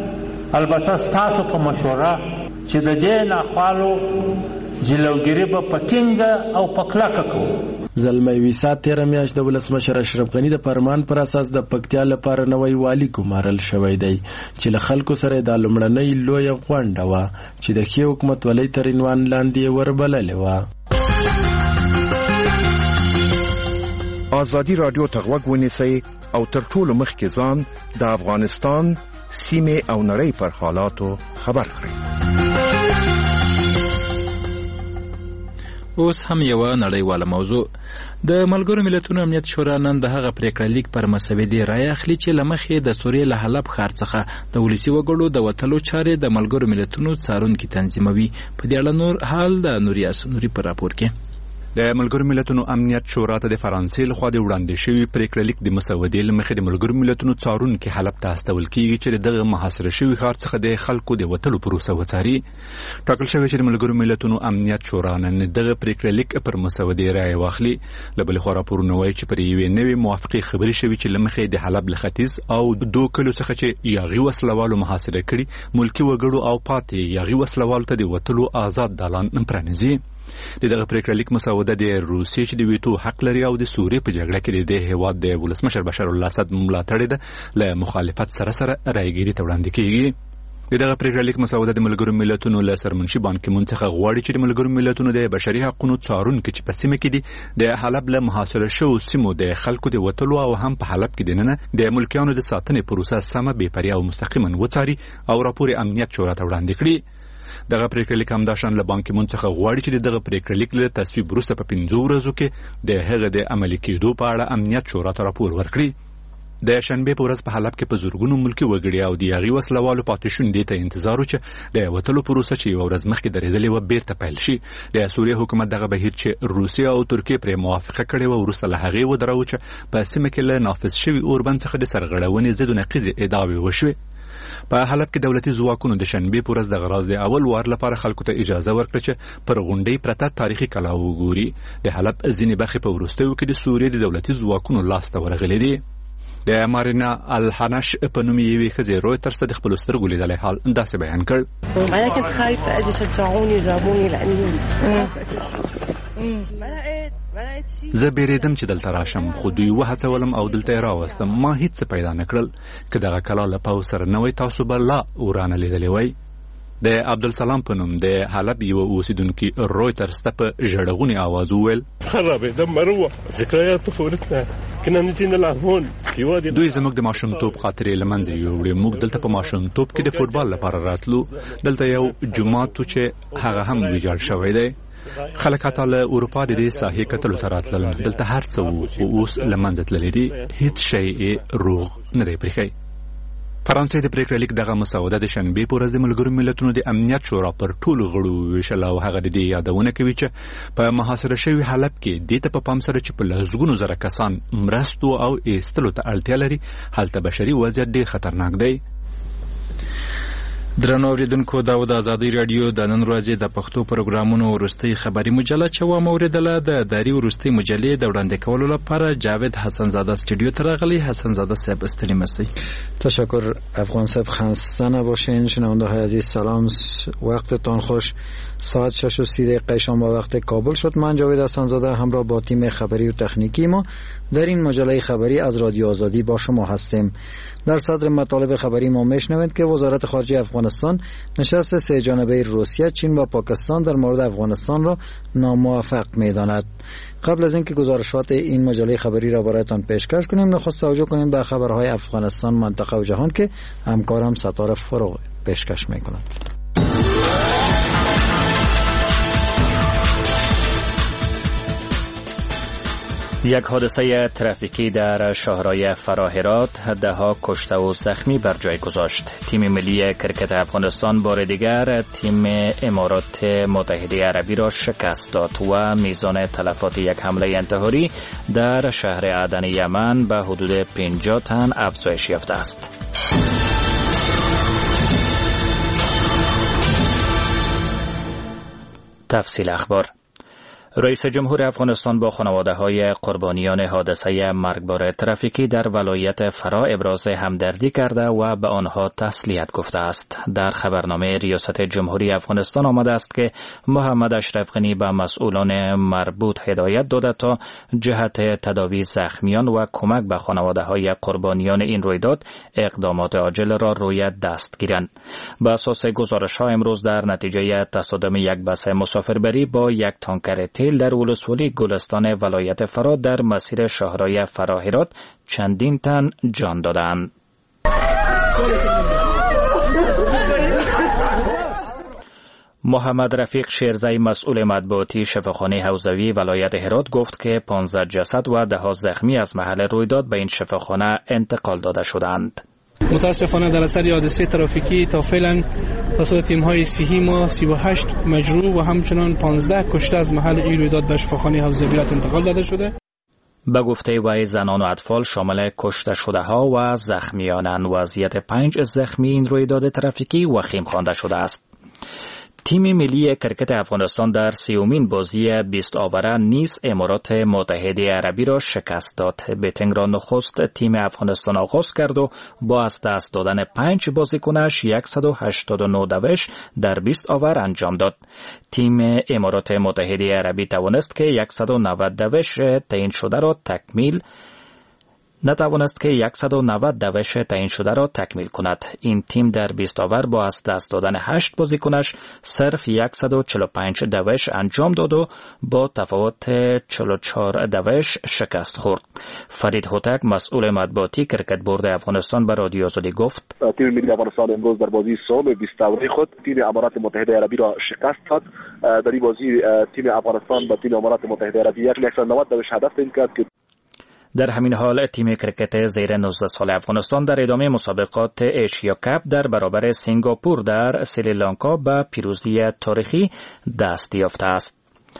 البته ستاسو په مشوره، چې د دې ناخوالو جلوګیري به په ټینګه او په کلکه کوو. زلمی ویسا تېره میاشت د ولسمشر اشرف غني د فرمان پر اساس د پکتیا لپاره نوی والي ګمارل شوی دی چې له خلکو سره د لومړنۍ لویه غونډه وه چې د ښې حکومتولۍ تر عنوان لاندې یې وربللې وه. ازادي راډیو ته غوږ ونیسئ او تر ټولو مخکې ځان د افغانستان سیمې او نړۍ پر حالاتو خبر کړئ. اوس هم یوه نړیواله موضوع. د ملګرو ملتونو امنیت شورا نن د هغه پریکړه لیک پر مسودې رایه اخلي چې له مخې د سوریې له حلب ښار څخه د ولسي وګړو د وتلو چارې د ملګرو ملتونو څارونکي تنظیموي. په دې اړه نور حال د نوریاس نوري په راپور کې. د ملګرو ملتونو امنیت شورا ته د فرانسې لخوا د وړاندې شوي پریکړه لیک د مسودې له مخې د ملګرو ملتونو څارونکي حلب ته استول کیږي چې دغه محاصره شوي ښار څخه د خلکو د وتلو پروسه وڅاري. ټاکل شوی چې د ملګرو ملتونو امنیت شورا نن دغه پریکړه لیک پر مسودې رایه واخلي. له بلې خوا راپورونه وایي چې پر یوې نوې موافقې خبرې شوي چې له مخې د حلب له ختیځ او دوه کلو څخه چې یاغي وسلوالو محاصره کړي ملکي وګړو او پاتې یاغي وسلوالو ته د وتلو آزاد دالان پرانیزي. د دغه پریکړه لیک مسوده د روسیې چې د ویټو حق لري او د سوریې په جګړه کې د هیواد د ولسمشر بشار الاسد ملاتړ ده له مخالفت سره سره رایګیري ته وړاندې کیږي. د دغه پریکړه لیک مسوده د ملګرو ملتونو له سرمنشي بان کی مون څخه غواړي چې د ملګرو ملتونو د بشري حقوقو څارونکي چې په سیمه کې دي د حلب له محاصره شوو سیمو د خلکو د وتلو او هم په حلب کې دننه د ملکیانو د ساتنې پروسه سمه بې پریا او مستقیما وڅاري او راپور امنیت شورا ته وړاندې کړي. دغه پریکړه لیک هم دا شان له بانک مون څخه غواړي چې دغه پریکړه لیک له تصویب وروسته په پنځو ورځو کې د هغه د عملي کېدو په اړه امنیت شورا ته راپور ورکړي. د شنبه په ورځ په حلب کې په زورګونو ملکی وګړي او د یاغي وسلوالو پاتې شونډې ته انتظار وکړي د وتلو پروسه چې یو ورځ مخکې درېدلې و بیرته پیل شي. د سوریې حکومت دغه بهیر چې روسیه او ترکیه پرې موافقه کړې و وروسته له هغې ودرول چې په سیمه کې له نافذ شوي اوربند څخه د سرغړونې ضد نقیضې ادعاوې وشوې. په حلب کې دولتي ځواکونو د شنبه په ورځ د غراض د اول وار لپاره خلکو ته اجازه ورکړه چې پر غونډې پرته تاریخي کلا وګوري. د حلب ځینې برخې په وروستیو کې د سوریې د دولتي ځواکونو لاس ته ورغلې دي. د مارینا الحنش په نوم یوې ښځې رویترز ته د خپلو سترګو لیدلی حال داسې بیان کړ. انا كنت خايفه اجي شجعوني جابوني لاني زه بیریدم چې دلته راشم، خو دوی وهڅولم او دلته یې راوستم. ما هیڅ څه پیدا نه کړل. که دغه کلا له پوځ سره نه وی تاسو به لا ورانه لیدلی وی. د عبدالسلام په نوم د حلب یوه اوسیدونکي رویترز ته په ژړغوني آواز وویل خرابېده مروه ذکريات طفولتنا كنا نجي نلعبون في وادي. دوی زموږ د ماشومتوب خاطرې له منځه یوړې. موږ دلته په ماشومتوب کې د فوټبال لپاره راتلو. دلته یو جومات و چې هغه هم ویجاړ شوی دی. خلک حتی له اروپا د دې ساحې کتلو ته راتلل. دلته هر څه وو خو اوس له منځه تللی دي. هیڅ شی یې روغ نه دی پرېښی. فرانسې د پریکړه لیک دغه مسوده د شنبې په ورځ د ملګرو ملتونو د امنیت شورا پر ټولو غړو وویشله او هغه د دې یادونه کوي چې په محاصره شوي حلب کې دې ته په پام سره چې په لسګونو زره کسان مرستو او ایستلو ته اړتیا لري، هلته بشري وضعیت ډېر خطرناک دی. درنو اوریدونکو، دا و د ازادۍ راډیو د نن ورځې د پښتو پروګرامونو وروستۍ خبري مجله چې وه موریدله. د داري وروستۍ مجلې د وړاندې کولو لپاره جاوید حسنزاده استودیو ته راغلی. حسنزاده صاحب استلیم هستید. تشکر افغان صاحب، خسته نباشین. شنونده های عزیز سلام، وقتتان خوش. ساعت شش و سی دقیقه شام با وقت کابل شد. من جاوید حسنزاده همراه با تیم خبری و تکنیکی ما در این مجله خبری از رادیو آزادی با شما هستیم. در صدر مطالب خبری ما میشنوید که وزارت خارجه افغانستان نشست سه جانبه روسیه، چین و پاکستان در مورد افغانستان را ناموفق می‌داند. قبل از اینکه گزارشات این مجله خبری را برایتان پیشکش کنیم، نخست توجه کنیم به خبرهای افغانستان، منطقه و جهان که همکارم ستاره فروغ پیشکش می‌کند. یک حادثه ترافیکی در شاهراه فراهرات دهها کشته و زخمی بر جای گذاشت. تیم ملی کرکت افغانستان بار دیگر تیم امارات متحده عربی را شکست داد و میزان تلفات یک حمله انتحاری در شهر عدن یمن به حدود پنجاه تن افزایش یافته است. تفصیل اخبار. رئیس جمهور افغانستان با خانواده‌های قربانیان حادثه مرگبار ترافیکی در ولایت فرا ابراز همدردی کرده و به آنها تسلیت گفته است. در خبرنامه ریاست جمهوری افغانستان آمده است که محمد اشرف غنی به مسئولان مربوط هدایت داده تا جهت تداوی زخمیان و کمک به خانواده‌های قربانیان این رویداد اقدامات عاجل را روی دست گیرند. به اساس گزارش‌ها امروز در نتیجه تصادم یک بس مسافربری با یک تانکر در ولسوالی گلستان ولایت فرا در مسیر شاهراه فراهرات چندین تن جان دادند. محمد رفیق شیرزی مسئول مطبوعاتی شفاخانه حوزوی ولایت هرات گفت که پانزده جسد و ده ها زخمی از محل رویداد به این شفاخانه انتقال داده شدند. متاسفانه در اثر حادثه ترافیکی تا فعلا توسط تیم‌های صحی ما سی و هشت مجروح و همچنان پانزده کشته از محل این رویداد به شفاخانه حوزه ولایت انتقال داده شده. به گفته وی زنان و اطفال شامل کشته شده ها و زخمیانند. وضعیت پنج زخمی این رویداد ترافیکی وخیم خوانده شده است. تیم ملی کرکت افغانستان در سیومین بازی بیست آوره نیز امارات متحده عربی را شکست داد. بیتینگ را نخست تیم افغانستان آغاز کرد و با از دست دادن پنج بازیکنش صد و هشتاد و نه دوش در بیست آور انجام داد. تیم امارات متحده عربی توانست که صد و نود دوش تعیین شده را تکمیل نتوانست که صد و نود دوش تعیین شده را تکمیل کند. این تیم در بیست آور با از دست دادن هشت بازیکنش صرف صد و چهل و پنج دوش انجام داد و با تفاوت چهل و چهار دوش شکست خورد. فرید هوتک مسئول مطبوعاتی کرکت بورد افغانستان به رادیو آزادی گفت: تیم ملی افغانستان امروز در بازی سوم بیست آوره خود تیم امارات متحده عربی را شکست داد. در این بازی تیم افغانستان با تیم امارات متحده عربی صد و نود دوش هدف تعیین کرد. در همین حال تیم کرکت زیر نوزده سال افغانستان در ادامه مسابقات ایشیا کپ در برابر سنگاپور در سریلانکا به پیروزی تاریخی دست یافته است.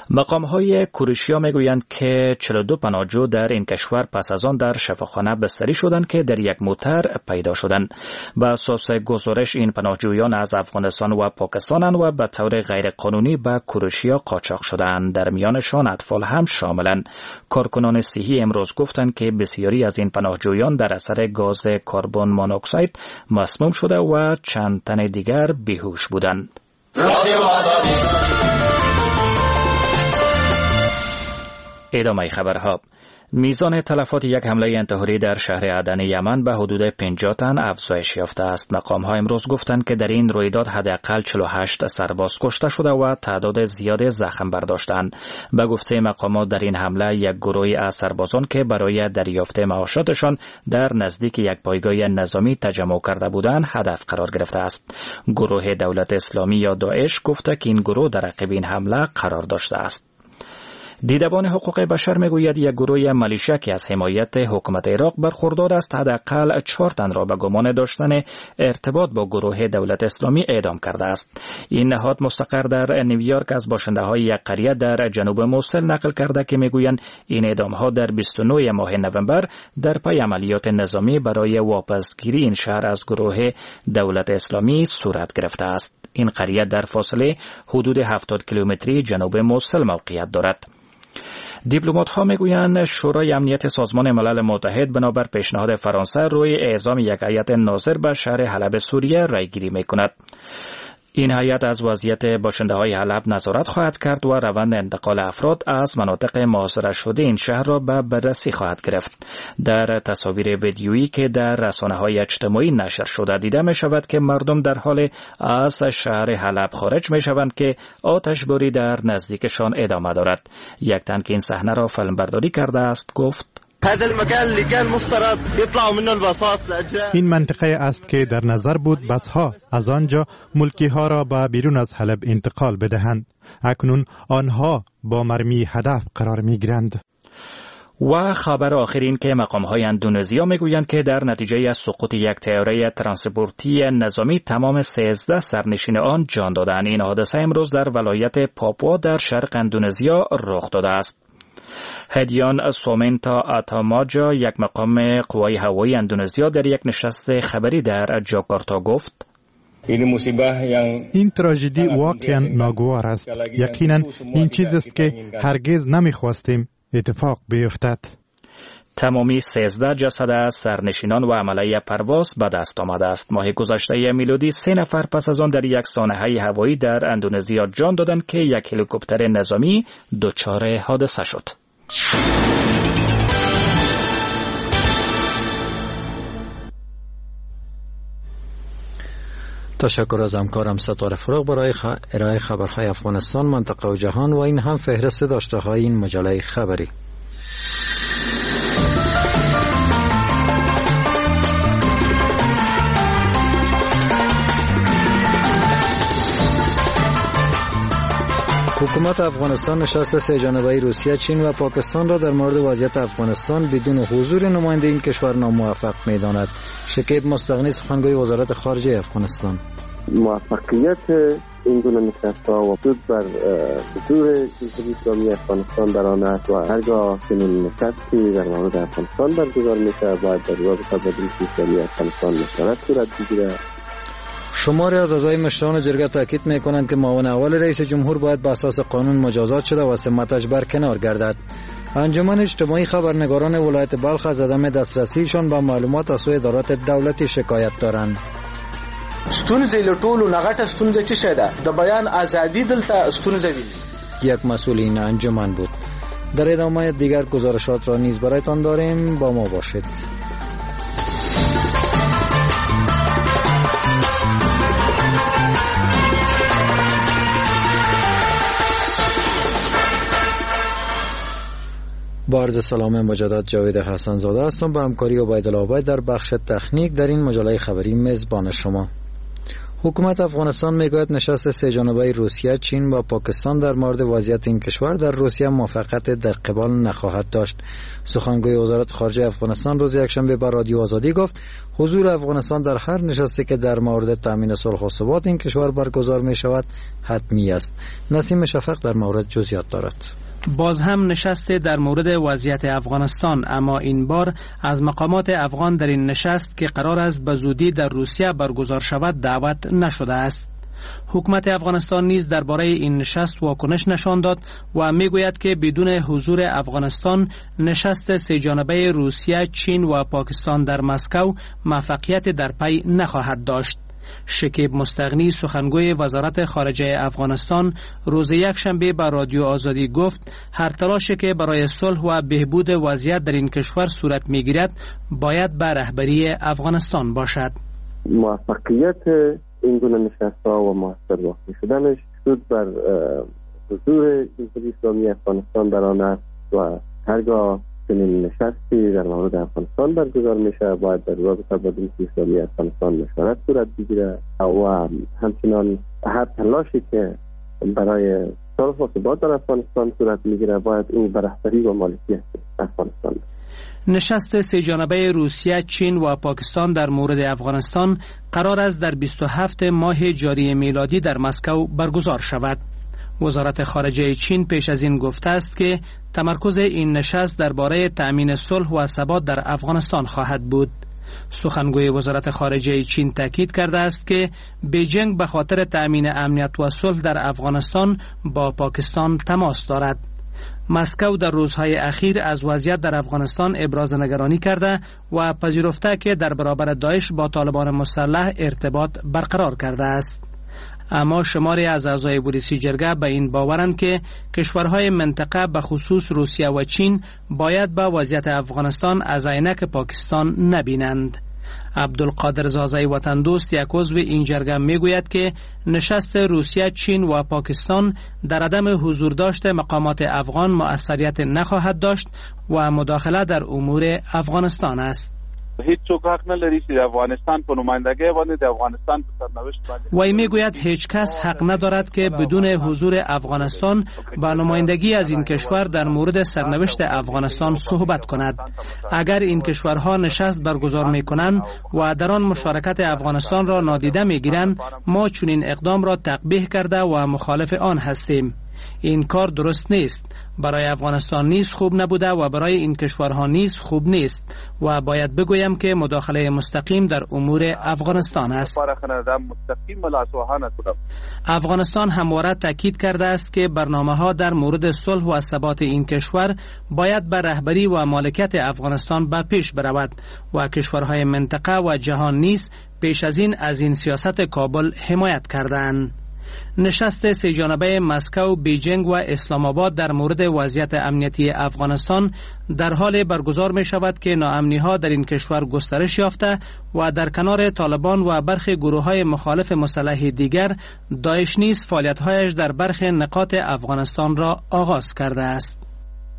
مقام‌های کروشیا میگویند که چهل و دو پناهجو در این کشور پس از آن در شفاخانه بستری شدند که در یک موتر پیدا شدند. بر اساس گزارش این پناهجویان از افغانستان و پاکستانند و به طور غیر قانونی به کروشیا قاچاق شدند. در میانشان اطفال هم شاملند. کارکنان صحی امروز گفتند که بسیاری از این پناهجویان در اثر گاز کربن مونوکساید مسموم شده و چند تن دیگر بیهوش بودند. ادامه خبرها. میزان تلفات یک حمله انتحاری در شهر عدن یمن به حدود پنجاه تن افزایش یافته است. مقام‌ها امروز گفتند که در این رویداد حداقل چهل و هشت سرباز کشته شده و تعداد زیاد زخم برداشتند. به گفته مقامات در این حمله یک گروهی از سربازان که برای دریافت معاشاتشان در نزدیک یک پایگاه نظامی تجمع کرده بودند هدف قرار گرفته است. گروه دولت اسلامی یا داعش گفته که این گروه در عقب این حمله قرار داشته است. دیدبان حقوق بشر میگوید یک گروه ملیشه که از حمایت حکومت عراق برخوردار است حداقل چهار تن را به گمان داشتن ارتباط با گروه دولت اسلامی اعدام کرده است. این نهاد مستقر در نیویورک از باشنده‌های یک قریه در جنوب موصل نقل کرده که میگویند این اعدام‌ها در بیست و نه ماه نوامبر در پی عملیات نظامی برای واپسگیری این شهر از گروه دولت اسلامی صورت گرفته است. این قریه در فاصله حدود هفتاد کیلومتری جنوب موصل موقعیت دارد. دیپلمات ها میگویند شورای امنیت سازمان ملل متحد بنابر پیشنهاد فرانسه روی اعزام یک هیئت ناظر به شهر حلب سوریه رایگیری میکند. این هیئت از وضعیت باشنده‌های حلب نظارت خواهد کرد و روند انتقال افراد از مناطق محاصره شده این شهر را به بررسی خواهد گرفت. در تصاویر ویدیویی که در رسانه‌های اجتماعی نشر شده دیده می‌شود که مردم در حال از شهر حلب خارج می‌شوند که آتشباری در نزدیکشان ادامه دارد. یک تن که این صحنه را فیلمبرداری کرده است گفت: این منطقه است که در نظر بود بسها از آنجا ملکی ها را به بیرون از حلب انتقال بدهند. اکنون آنها با مرمی هدف قرار می گیرند. و خبر آخر این که مقام‌های اندونزیا میگویند که در نتیجه از سقوط یک طیاره ترانسپورتی نظامی تمام سیزده سرنشین آن جان دادند. این حادثه امروز در ولایت پاپوا در شرق اندونزیا رخ داده است. هدیان سومنتا آتاماجا یک مقام قوای هوایی اندونزیا در یک نشست خبری در جاکارتا گفت: این تراژدی واقعا ناگوار است. یقینا این چیز است که هرگز نمیخواستیم اتفاق بیفتد. تمامی سیزده جسد از سرنشینان و عمله پرواز به دست آمده است. ماه گذشته میلادی سه نفر پس از آن در یک سانحه هوایی در اندونزیا جان دادند که یک هلیکوپتر نظامی دچار حادثه شد. تشکر از همکارم ستاره فروغ برای ارائه خبرهای افغانستان، منطقه و جهان و این هم فهرست داشته های این مجله خبری. حکومت افغانستان نشست سه جانبه روسیه، چین و پاکستان را در مورد وضعیت افغانستان بدون حضور نماینده این کشور ناموفق می‌داند. شکیب مستغنی، سخنگوی وزارت خارجه افغانستان: موفقیت این گونه نشست‌ها و خصوص بر حضور جمهوری اسلامی افغانستان در آن است و هرگاه چنین نشستی در مورد افغانستان برگزار میشه باید در رابطه با جمهوری اسلامی افغانستان مشورت صورت بگیرد. شماری از اعضای مشران جرگه تاکید میکنند که معاون اول رئیس جمهور باید به اساس قانون مجازات شده و سمتش برکنار گردد. انجمن اجتماعی خبرنگاران ولایت بلخ از عدم دسترسیشان به معلومات از سوی ادارات دولتی شکایت دارند. ستونزې له ټولو نه غټه ستونزه څه شی ده؟ د بیان ازادي دلته ستونزه ویني. یک مسئول این انجمن بود. در ادامه دیگر گزارشات را نیز برایتان داریم، با ما باشید. با عرض سلام مجدد جاوید حسن زاده هستم. با همکاری عبیدالله عبید در بخش تکنیک در این مجله خبری میزبان شما. حکومت افغانستان میگوید نشست سه جانبه روسیه، چین و پاکستان در مورد وضعیت این کشور در روسیه موافقت در قبال نخواهد داشت. سخنگوی وزارت خارجه افغانستان روز یکشنبه به رادیو آزادی گفت حضور افغانستان در هر نشستی که در مورد تامین صلح و ثبات این کشور برگزار می شود حتمی است. نسیم شفق در مورد جزئیات دارد. باز هم نشست در مورد وضعیت افغانستان، اما این بار از مقامات افغان در این نشست که قرار است به زودی در روسیه برگزار شود دعوت نشده است. حکومت افغانستان نیز درباره این نشست واکنش نشان داد و میگوید که بدون حضور افغانستان نشست سه جانبه روسیه، چین و پاکستان در مسکو موفقیت در پی نخواهد داشت. شکیب مستغنی سخنگوی وزارت خارجه افغانستان روز یکشنبه به رادیو آزادی گفت هر تلاشی که برای صلح و بهبود وضعیت در این کشور صورت میگیرد باید به رهبری افغانستان باشد. موفقیت این گونه نشست‌ها و موثر واقع شدنش سود بر حضور جمهوری اسلامی افغانستان در آن است و هرگاه چنین نشستی در مورد افغانستان برگزار میشه باید در رابطه با جمهوری اسلامی افغانستان مشورت صورت بگیره و همچنان هر تلاشی که برای صلح و ثبات در افغانستان صورت میگیره باید این به رهبری و مالکیت افغانستان. نشست سه جانبه روسیه، چین و پاکستان در مورد افغانستان قرار است در بیست و هفتم ماه جاری میلادی در مسکو برگزار شود. وزارت خارجه چین پیش از این گفته است که تمرکز این نشست درباره تأمین صلح و ثبات در افغانستان خواهد بود. سخنگوی وزارت خارجه چین تاکید کرده است که بیجینگ به خاطر تأمین امنیت و صلح در افغانستان با پاکستان تماس دارد. مسکو در روزهای اخیر از وضعیت در افغانستان ابراز نگرانی کرده و پذیرفته که در برابر داعش با طالبان مسلح ارتباط برقرار کرده است. اما شماری از اعضای پلیسی جرگه به این باورند که کشورهای منطقه به خصوص روسیه و چین باید به وضعیت افغانستان از عینک پاکستان نبینند. عبدالقادر زازای وطن دوست یک عضو این جرگه میگوید که نشست روسیه، چین و پاکستان در عدم حضور داشت مقامات افغان مؤثریت نخواهد داشت و مداخله در امور افغانستان است. هیچ څوک حق نه لري چې د افغانستان په نمایندګۍ باندې د افغانستان په سرنوشت باندې وای میگوید هیچ کس حق ندارد که بدون حضور افغانستان با نمایندگی از این کشور در مورد سرنوشت افغانستان صحبت کند. اگر این کشورها نشست برگزار میکنند و در آن مشارکت افغانستان را نادیده میگیرند، ما چنین اقدام را تقبیح کرده و مخالف آن هستیم. این کار درست نیست. برای افغانستان نیز خوب نبوده و برای این کشورها نیز خوب نیست و باید بگویم که مداخله مستقیم در امور افغانستان است. افغانستان همواره تاکید کرده است که برنامه‌ها در مورد صلح و ثبات این کشور باید به رهبری و مالکیت افغانستان به پیش برود و کشورهای منطقه و جهان نیز پیش از این از این سیاست کابل حمایت کردند. نشست سه جانبه مسکو، بیجینگ و اسلام آباد در مورد وضعیت امنیتی افغانستان در حال برگزار می شود که ناامنی ها در این کشور گسترش یافته و در کنار طالبان و برخی گروه های مخالف مسلح دیگر، داعش نیز فعالیت هایش در برخی نقاط افغانستان را آغاز کرده است.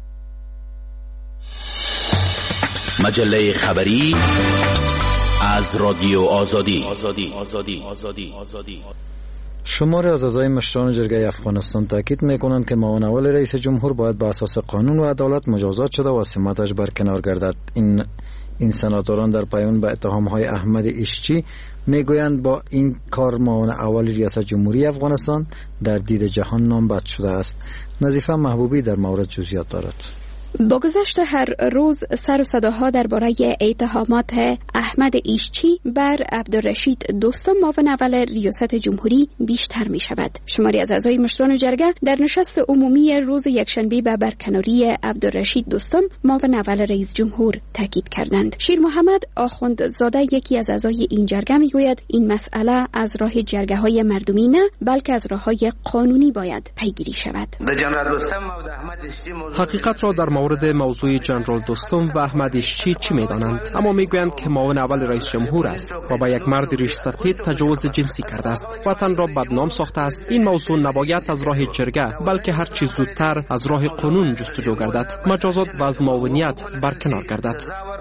مجله خبری از رادیو آزادی. آزادی. آزادی. آزادی. آزادی. شماری از اعضای مشران جرگه افغانستان تاکید میکنند که معاون اول رئیس جمهور باید به اساس قانون و عدالت مجازات شده و سمتش برکنار گردد. این این سناتوران در پیام به اتهامهای احمد ایشچی میگویند با این کار معاون اول ریاست جمهوری افغانستان در دید جهان نامبد شده است. نظیفه محبوبی در مورد جزئیات دارد. با گذشت هر روز سر و صداها درباره اتهامات احمد ایشچی بر عبدالرشید دوستم معاون اول ریاست جمهوری بیشتر می شود. شماری از اعضای مشران جرگه در نشست عمومی روز یکشنبه به برکناری عبدالرشید دوستم معاون اول رئیس جمهور تاکید کردند. شیر محمد آخوندزاده یکی از اعضای این جرگه می گوید این مسئله از راه جرگه های مردمی نه بلکه از راه های قانونی باید پیگیری شود. حقیقت را در مورد موضوع جنرال دوستم و احمد ایشچی چی می‌دانند؟ اما میگویند که معاون اول رئیس جمهور است و با یک مرد ریش سفید تجاوز جنسی کرده است، وطن را بدنام ساخته است. این موضوع نباید از راه جرگه بلکه هر چیز زودتر از راه قانون جستجو گردد، مجازات و از معاونیت برکنار گردد.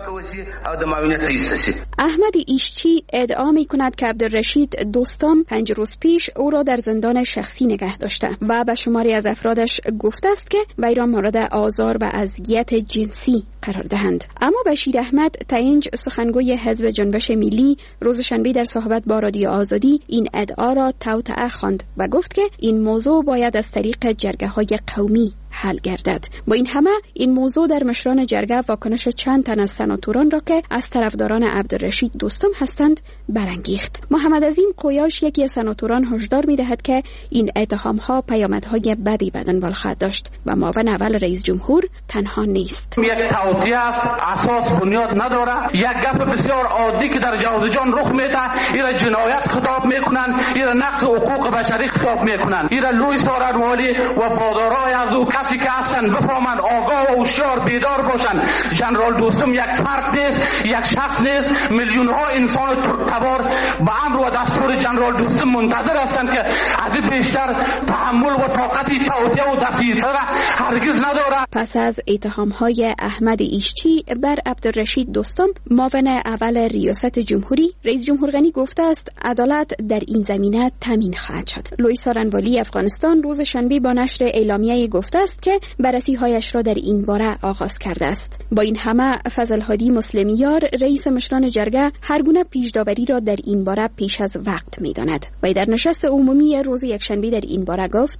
احمد ایشچی ادعا می کند که عبدالرشید دوستم پنج روز پیش او را در زندان شخصی نگه داشته و به شماری از افرادش گفته است که وی را مورد آزار و اذیت جنسی قرار دهند. اما بشیر احمد تاینج، سخنگوی حزب جنبش ملی، روز شنبه در صحبت با رادیو آزادی این ادعا را توطئه خواند و گفت که این موضوع باید از طریق جرگه های قومی حل گردد. با این همه این موضوع در مشران جرگه واکنش چند تن از سناتوران را که از طرفداران عبدالرشید دوستم هستند برانگیخت. محمد عظیم قویاش، یکی از سناتوران، هشدار می‌دهد که این اتهام‌ها پیامدهای بدی به دنبال خواهد داشت و معاون اول رئیس جمهور تنها نیست. یک توطئه است، اساس بنیاد نداره. یک گپ بسیار عادی که در جوزجان رخ میده، ایرا جنایت خطاب میکنن، ایرا نقض حقوق بشری خطاب میکنن. ایرا لوی سارنوالی و بادارای از او کسی که هستن بفهمند، آگاه و هوشیار بیدار باشن. جنرال دوستم یک فرد نیست، یک شخص نیست. میلیون ها انسان تبار با امر و دستور جنرال دوستم منتظر هستند که از این بیشتر تحمل و طاقتی توطئه و دسیسه را هرگز نداره. پس از اتهام‌های احمد ایشچی بر عبدالرشید دوستم، معاون اول ریاست جمهوری، رئیس جمهور غنی گفته است عدالت در این زمینه تامین خواهد شد. لوی سارنوالی افغانستان روز شنبه با نشر اعلامیه گفته است که بررسی‌هایش را در این باره آغاز کرده است. با این همه فضل هادی مسلمیار، رئیس مشران جرگه، هر گونه پیش‌داوری را در این باره پیش از وقت می‌داند و در نشست عمومی روز یکشنبه در این باره گفت: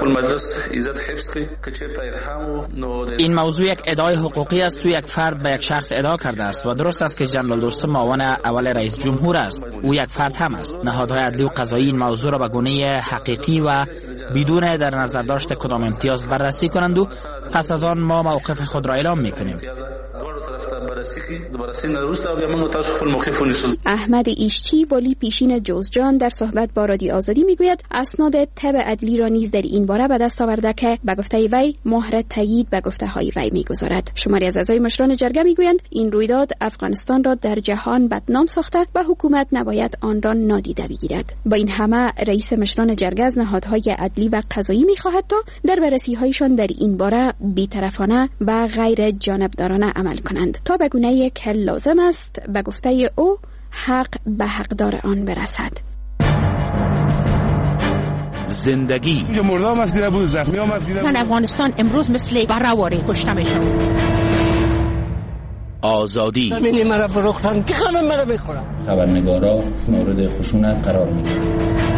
این موضوع یک ادعای حقوقی است تو یک فرد به یک شخص ادعا کرده است و درست است که جنرال دوستم معاون اول رئیس جمهور است. او یک فرد هم است. نهادهای عدلی و قضایی این موضوع را به گونه حقیقی و بدون در نظر داشت کدام امتیاز بررسی کنند و پس از آن ما موقف خود را اعلام می‌کنیم. احمد ایشچی، ولی پیشین جوزجان، در صحبت با رادیو آزادی میگوید اسناد تبع عدلی را نیز در این باره به دست آورده که به گفته وی مهر تایید به گفته های وی میگذارد. شماری از اعضای مشران جرگه میگویند این رویداد افغانستان را در جهان بدنام ساخته و حکومت نباید آن را نادیده بگیرد. با این همه رئیس مشران جرگه از نهادهای عدلی و قضایی میخواهد تا در بررسی هایشان در این باره بی‌طرفانه و غیر جانبدارانه عمل کنند تا به گونه که لازم است به گفته او حق به حقدار آن برسد. زندگی مردم است دیده بود، زخمی هم است دیده بود. افغانستان امروز مثل بره‌واره کشته میشه. آزادی زمینی مرا فروختن که همه مرا میخورن. خبرنگارا مورد خشونت قرار میگیرن.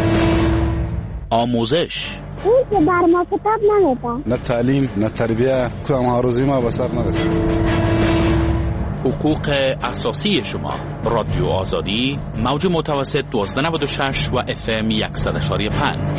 آموزش اون که بر ما کتاب نمیده. نه تعلیم نه تربیه، کدام هاروزی ما به سر نرسید. حقوق اساسی شما. رادیو آزادی، موج متوسط دوازده نود و شش و اف ام صد و پنج.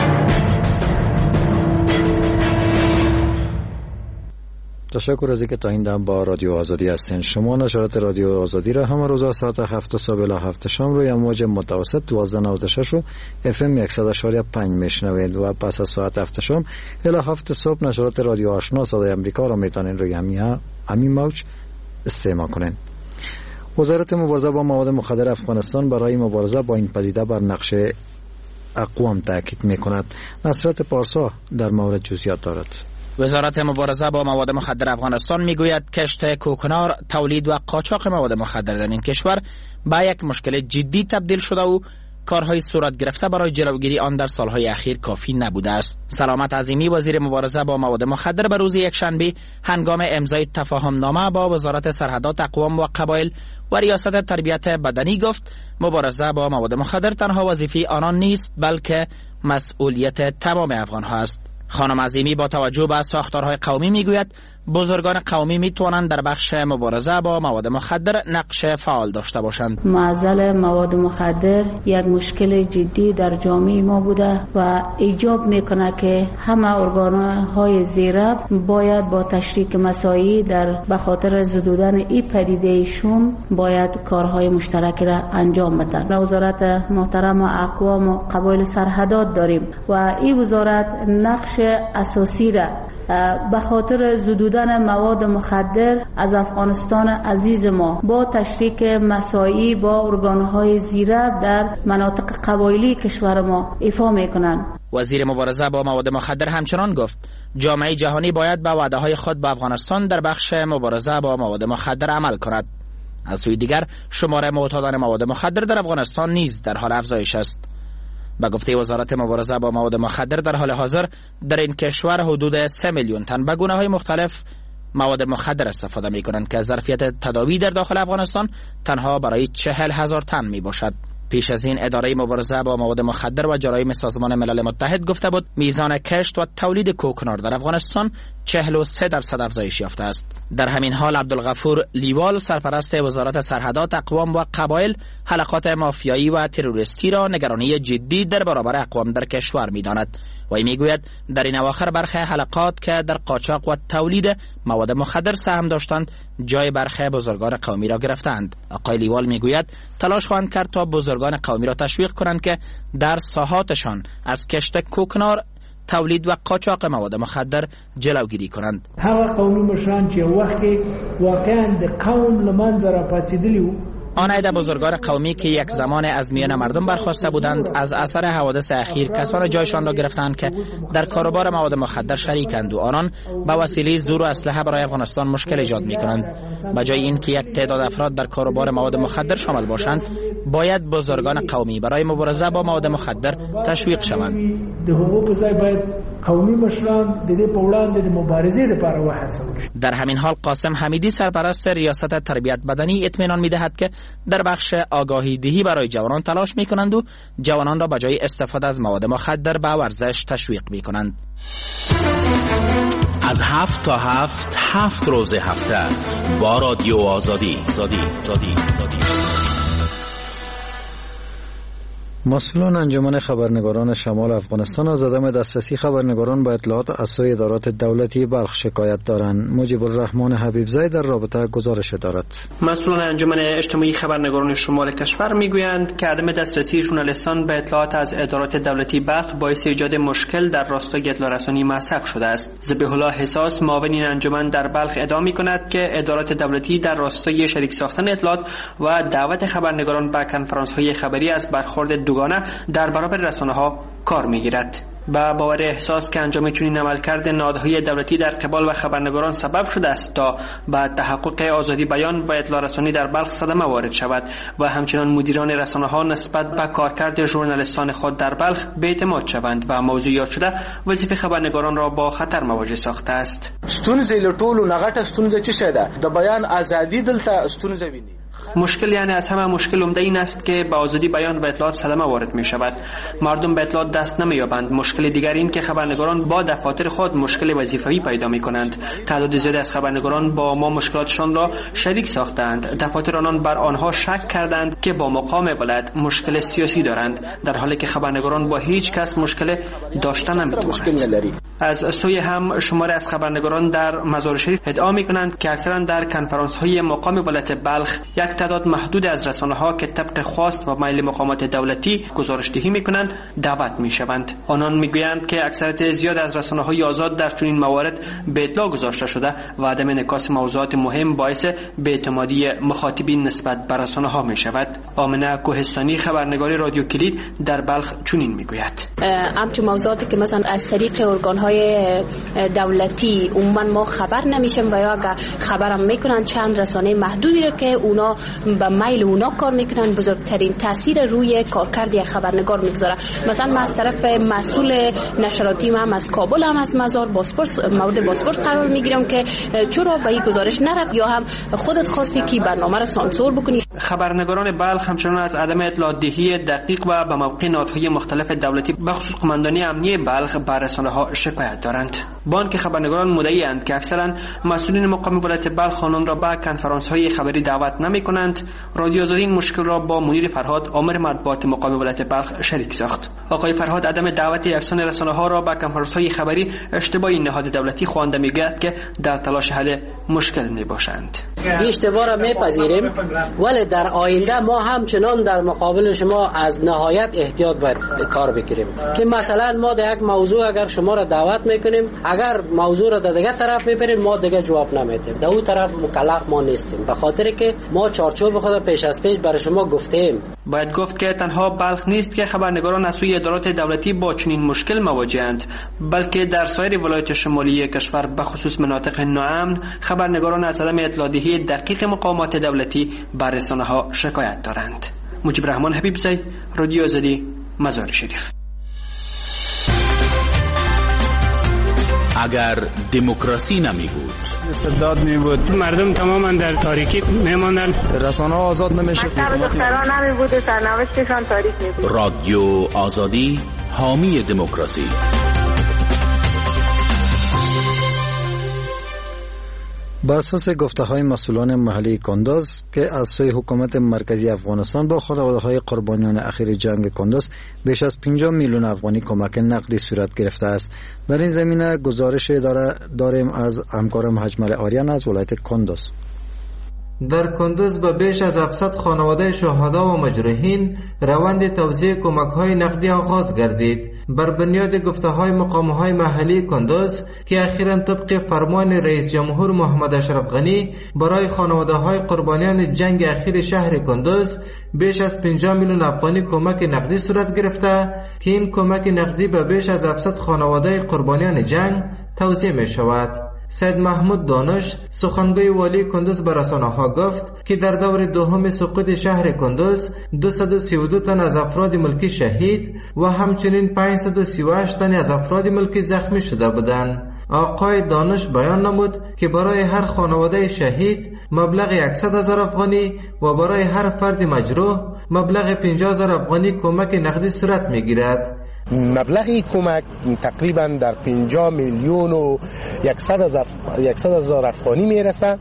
تشکر از اینکه تا این دم با رادیو آزادی هستین. شما نشرات رادیو آزادی را همه روزا ساعت هفت صبح الی هفت شام روی موج متوسط دوازده نود و شش و اف ام صد و پنج میشنوید و پس از ساعت هفت شام الی هفت صبح نشرات رادیو آشنا صدای امریکا را میتونین روی همین موج استماع کنین. وزارت مبارزه با مواد مخدر افغانستان برای مبارزه با این پدیده بر نقش اقوام تاکید میکند. نصرت پارسا در مورد جزئیات دارد. وزارت مبارزه با مواد مخدر افغانستان میگوید کشت کوکنار، تولید و قاچاق مواد مخدر در این کشور به یک مشکل جدی تبدیل شده و کارهای صورت گرفته برای جلوگیری آن در سالهای اخیر کافی نبوده است. سلامت عظیمی، وزیر مبارزه با مواد مخدر، به روز یکشنبه هنگام امضای تفاهم نامه با وزارت سرحدات اقوام و قبایل و ریاست تربیت بدنی گفت مبارزه با مواد مخدر تنها وظیفه آنان نیست بلکه مسئولیت تمام افغان‌ها است. خانم عظیمی با توجه به ساختارهای قومی میگوید بزرگان قومی میتوانند در بخش مبارزه با مواد مخدر نقش فعال داشته باشند. معضل مواد مخدر یک مشکل جدی در جامعه ما بوده و ایجاب میکنه که همه ارگانهای زیره باید با تشریک مساعی در به خاطر زدودن این پدیده شوم باید کارهای مشترکی را انجام بدن. وزارت محترم اقوام و قبایل سرحدات داریم و این وزارت نقش اساسی را به خاطر زدودن مواد مخدر از افغانستان عزیز ما با تشریک مساعی با ارگانهای زیرک در مناطق قبایلی کشور ما ایفا میکنند. وزیر مبارزه با مواد مخدر همچنان گفت جامعه جهانی باید به وعده‌های خود به افغانستان در بخش مبارزه با مواد مخدر عمل کند. از سوی دیگر شمار معتادان مواد مخدر در افغانستان نیز در حال افزایش است. به گفته وزارت مبارزه با مواد مخدر در حال حاضر در این کشور حدود سه میلیون تن به گونه‌های مختلف مواد مخدر استفاده می کنند که ظرفیت تداوی در داخل افغانستان تنها برای چهل هزار تن می باشد. پیش از این اداره مبارزه با مواد مخدر و جرایم سازمان ملل متحد گفته بود میزان کشت و تولید کوکنار در افغانستان چهل و سه درصد افزایش یافته است. در همین حال عبدالغفور لیوال سرپرست وزارت سرحدات، اقوام و قبایل حلقات مافیایی و تروریستی را نگرانی جدی در برابر اقوام در کشور می‌داند. وی میگوید در این اواخر برخی حلقات که در قاچاق و تولید مواد مخدر سهم داشتند جای برخی بزرگان قومی را گرفتند. آقای لیوال میگوید تلاش خواهند کرد تا بزرگان قومی را تشویق کنند که در ساحاتشان از کشت کوکنار، تولید و قاچاق مواد مخدر جلوگیری کنند. هغه قومي مشران چې وخت واقعا د قوم لمنځه را پاتېدلی وو آن عده بزرگان قومی که یک زمان از میان مردم برخواسته بودند از اثر حوادث اخیر کسان جایشان را گرفتند که در کاروبار مواد مخدر شریکند و آنان به وسیله زور و اسلحه برای افغانستان مشکل ایجاد می‌کنند. به جای اینکه یک تعداد افراد در کاروبار مواد مخدر شامل باشند، باید بزرگان قومی برای مبارزه با مواد مخدر تشویق شوند. د حقوق ځای باید قومي مشران د دې په وړاندې د مبارزې لپاره وهڅول شي. در همین حال قاسم حمیدی سرپرست ریاست تربیت بدنی اطمینان می‌دهد که در بخش آگاهی دهی برای جوانان تلاش می کنند و جوانان را به جای استفاده از مواد مخدر به ورزش تشویق می کنند. از هفت تا هفت هفت روز هفته با رادیو آزادی زادی زادی زادی. مسئولان انجمن خبرنگاران شمال افغانستان از عدم دسترسی خبرنگاران به اطلاعات از سوی ادارات دولتی بلخ شکایت دارند. مجیب الرحمن حبیبزی در رابطه گزارش دارد. مسئولان انجمن اجتماعی خبرنگاران شمال کشور میگویند که عدم دسترسی ژورنالیستان به اطلاعات از ادارات دولتی بلخ باعث ایجاد مشکل در راستای اطلاع رسانی مسق شده است. ذبیح الله حساس معاون این انجمن در بلخ ادعا میکند که ادارات دولتی در راستای شریک ساختن اطلاعات و دعوت خبرنگاران به کنفرانس‌های خبری از برخورد دوگانه در برابر رسانه‌ها کار می‌گیرد. با باور احساس که انجام چنین عملکرد نهادهای دولتی در قبال و خبرنگاران سبب شده است تا به تحقق آزادی بیان و اطلاع رسانی در بلخ صدمه وارد شود و همچنان مدیران رسانه‌ها نسبت به کارکرد ژورنالیستان خود در بلخ بی‌اعتماد شوند و موضوع یاد شده وظیفه خبرنگاران را با خطر مواجه ساخته است. ستونزې له ټولو نه غټه ستونزه چې شه ده د بیان ازادي دلته ستونزه ویني. مشکل یعنی از همه مشکل عمده این است که با آزادی بیان و اطلاعات صدمه وارد می شود. مردم به اطلاعات دست نمی یابند. مشکل دیگر این که خبرنگاران با دفاتر خود مشکل وظیفوی پیدا می کنند. تعداد زیادی از خبرنگاران با ما مشکلاتشان را شریک ساختند. دفاتر آنان بر آنها شک کردند که با مقام ولایت مشکل سیاسی دارند، در حالی که خبرنگاران با هیچ کس مشکل داشتن نمی‌توانند. از سوی هم شماری از خبرنگاران در مزار شریف ادعا می کنند که اکثرا در کنفرانس های مقام ولایت بلخ یک تعداد محدود از رسانه‌ها که طبق خواست و میل مقامات دولتی گزارش‌دهی می‌کنند دعوت می‌شوند. آنان می‌گویند که اکثریت زیاد از رسانه‌های آزاد در چنین موارد به اطلاع گذاشته شده و عدم انعکاس موضوعات مهم باعث بی‌اعتمادی مخاطبین نسبت به رسانه‌ها می‌شود. آمنه کوهستانی خبرنگار رادیو کلید در بلخ چنین می‌گوید: همچون موضوعاتی که مثلا از طریق ارگان‌های دولتی عموما ما خبر نمی‌شیم و یا اگر خبرم می‌کنند چند رسانه محدودی را که اونا به میل اونا کار میکنن بزرگترین تاثیر روی کارکرد یک خبرنگار میگذاره. مثلا من از طرف مسئول نشراتی هم از کابل هم از مزار باسپورس مورد باسپورس قرار میگیرم که چرا به این گزارش نرفت یا هم خودت خواستی که برنامه را سانسور بکنی. خبرنگاران بلخ همچنان از عدم اطلاع دهی دقیق و به موقع نهادهای مختلف دولتی بخصوص قماندانی امنیه بلخ بر رسانه‌ها شکایت دارند. بانک خبرنگاران مدعی اند که اکثرا مسئولین مقام ولایت بلخ آنان را به کنفرانس‌های خبری دعوت نمی‌کنند. رادیو آزادی این مشکل را با مدیر فرهاد آمر مطبوعات مقام ولایت بلخ شریک ساخت. آقای فرهاد عدم دعوت یکسان رسانه‌ها را به کنفرانس‌های خبری اشتباهی نهاد دولتی خوانده می‌گوید که در تلاش حل مشکل می‌باشند. این اشتباه را می‌پذیریم، ولی در آینده ما همچنان در مقابل شما از نهایت احتیاط باید کار بگیریم که مثلا ما در یک موضوع اگر شما را دعوت می‌کنیم اگر موضوع را در دیگه طرف میبریم ما دیگه جواب نمیدیم، در اون طرف مکلف ما نیستیم، به خاطر که ما چارچوب خود پیش از پیش برای شما گفتیم. باید گفت که تنها بلخ نیست که خبرنگاران از سوی ادارات دولتی با چنین مشکل مواجهند، بلکه در سایر ولایات شمالی کشور به خصوص مناطق ناامن خبرنگاران از عدم اطلاع‌دهی دقیق مقامات دولتی بر رسانه‌ها شکایت دارند. مجیب رحمان حبیبزی، رادیو آزادی، مزار شریف. اگر دموکراسی نمی بود، استبداد می بود، مردم تماما در تاریکی می ماندن، رسانه ها آزاد نمی شد، دختران نمی بود، سرنوشتشان تاریک می بود. رادیو آزادی، حامی دموکراسی. بر اساس گفته‌های مسئولان محلی کندوز که از سوی حکومت مرکزی افغانستان با خانواده‌های قربانیان اخیر جنگ کندوز بیش از پنجاه میلیون افغانی کمک نقدی صورت گرفته است. در این زمینه گزارش داریم از همکارم حجمل آریان از ولایت کندوز. در کندوز به بیش از هفتصد خانواده شهدا و مجروحین روند توزیع کمک‌های نقدی آغاز گردید. بر بنیاد گفته‌های مقام‌های محلی کندوز که اخیراً طبق فرمان رئیس جمهور محمد اشرف غنی برای خانواده‌های قربانیان جنگ اخیر شهر کندوز بیش از پنجاه میلیون افغانی کمک نقدی صورت گرفته که این کمک نقدی به بیش از هفتصد خانواده قربانیان جنگ توزیع می‌شود. سید محمود دانش سخنگوی والی کندوز به رسانه‌ها گفت که در دور دوم سقوط شهر کندوز دویست و سی و دو تن از افراد ملکی شهید و همچنین پانصد و سی و هشت تن از افراد ملکی زخمی شده بودند. آقای دانش بیان نمود که برای هر خانواده شهید مبلغ صد هزار افغانی و برای هر فرد مجروح مبلغ پنجاه هزار افغانی کمک نقدی صورت می‌گیرد. مبلغ کمک تقریبا در پنجاه میلیون و یکصد هزار افغانی میرسه،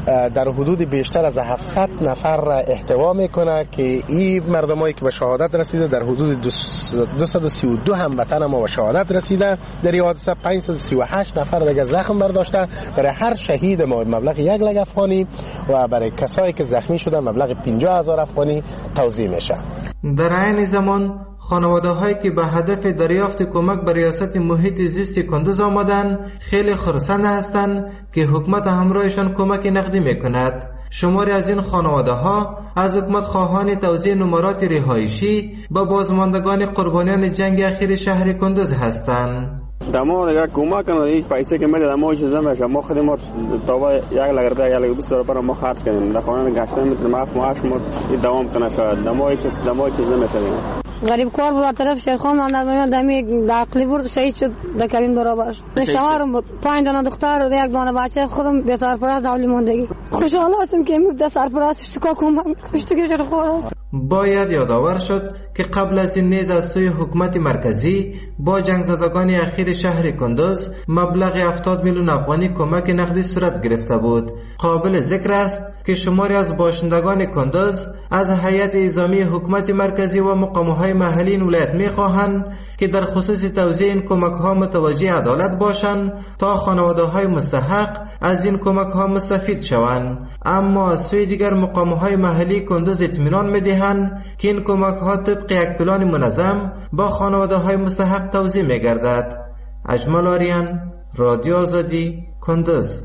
در حدود بیشتر از هفتصد نفر احتوا میکنه که این مردمایی که به شهادت رسیده در حدود دویست و سی و دو هموطن ما به شهادت رسیده، در این حادثه پانصد و سی و هشت نفر دیگه زخم برداشته. برای هر شهید ما مبلغ یک لک افغانی و برای کسایی که زخمی شده مبلغ پنجاه هزار افغانی توزیع میشه. در عین زمان خانواده هایی که به هدف دریافت کمک به ریاست محیط زیست کندوز آمدن خیلی خرسند هستند که حکومت همراهشان کمک نقدی میکند. شماری از این خانواده ها از حکومت خواهان توزیع نمرات رهایشی به بازماندگان قربانیان جنگ اخیر شهر کندوز هستند. دما دیگه کمک کنه، این پیسه که میده دما چیزا میشه، ما خودمون ما تا یک لک روپیه یک لک بیست روپیه ما خرج کنیم، در خانه گشتن میتونیم معاف معاش ما دوام کنه، شاید دما چیز دما چیز نمیشه. غریب کار بود طرف شیرخان من در میان دمی عقلی برد شهید شد در کابین برابر شد. شوهرم بود، پنج دانه دختر و یک دانه بچه، خودم به سرپرست اولی موندگی. خوشحال هستم که امروز در سرپرست شکا کمک کشته که خورد. باید یادآور شد که قبل از این نیز از سوی حکومت مرکزی با جنگ زدگان اخیر شهر کندوز مبلغ هفتاد میلیون افغانی کمک نقدی صورت گرفته بود. قابل ذکر است که شماری از باشندگان کندوز از هیئت نظامی حکومت مرکزی و مقام‌های محلی این ولایت می‌خواهند که در خصوص توزیع این کمک‌ها متوجه عدالت باشند تا خانواده‌های مستحق از این کمک‌ها مستفید شوند. اما از سوی دیگر مقام‌های محلی کندوز اطمینان می‌دهند که این کمک‌ها طبق یک پلان منظم با خانواده‌های مستحق توزیع می‌گردد. اجمل آریان، رادیو آزادی، کندوز.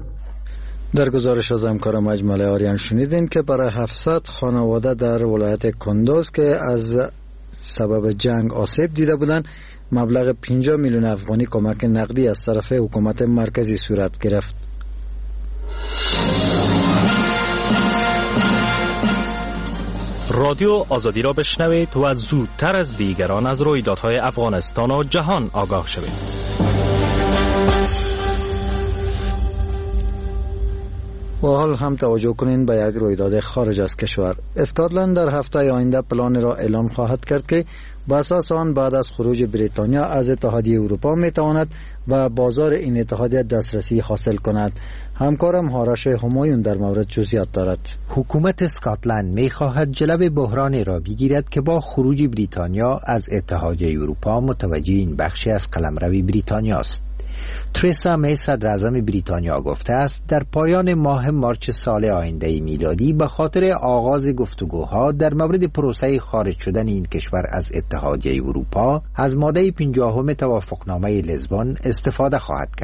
در گزارش از همکارم اجمل آریان شنیدین که برای هفتصد خانواده در ولایت کندوز که از سبب جنگ آسیب دیده بودند مبلغ پنجاه میلیون افغانی کمک نقدی از طرف حکومت مرکزی صورت گرفت. رادیو آزادی را بشنوید و زودتر از دیگران از رویدادهای افغانستان و جهان آگاه شوید. و حال هم توجه کنین به یک رویداد خارج از کشور. اسکاتلند در هفته آینده پلان را اعلام خواهد کرد که با اساس آن بعد از خروج بریتانیا از اتحادیه اروپا می تواند و بازار این اتحادیه دسترسی حاصل کند. همکارم هارش همایون در مورد جزئیات دارد. حکومت اسکاتلند می خواهد جلب بحرانی را بگیرد که با خروج بریتانیا از اتحادیه اروپا متوجه این بخشی از قلمرو بریتانیا است. تریسا می صدر اعظم بریتانیا گفته است در پایان ماه مارچ سال آینده میلادی به خاطر آغاز گفتگوها در مورد پروسه خارج شدن این کشور از اتحادیه اروپا از ماده پنجاهم توافقنامه لیزبون استفاده خواهد کرد.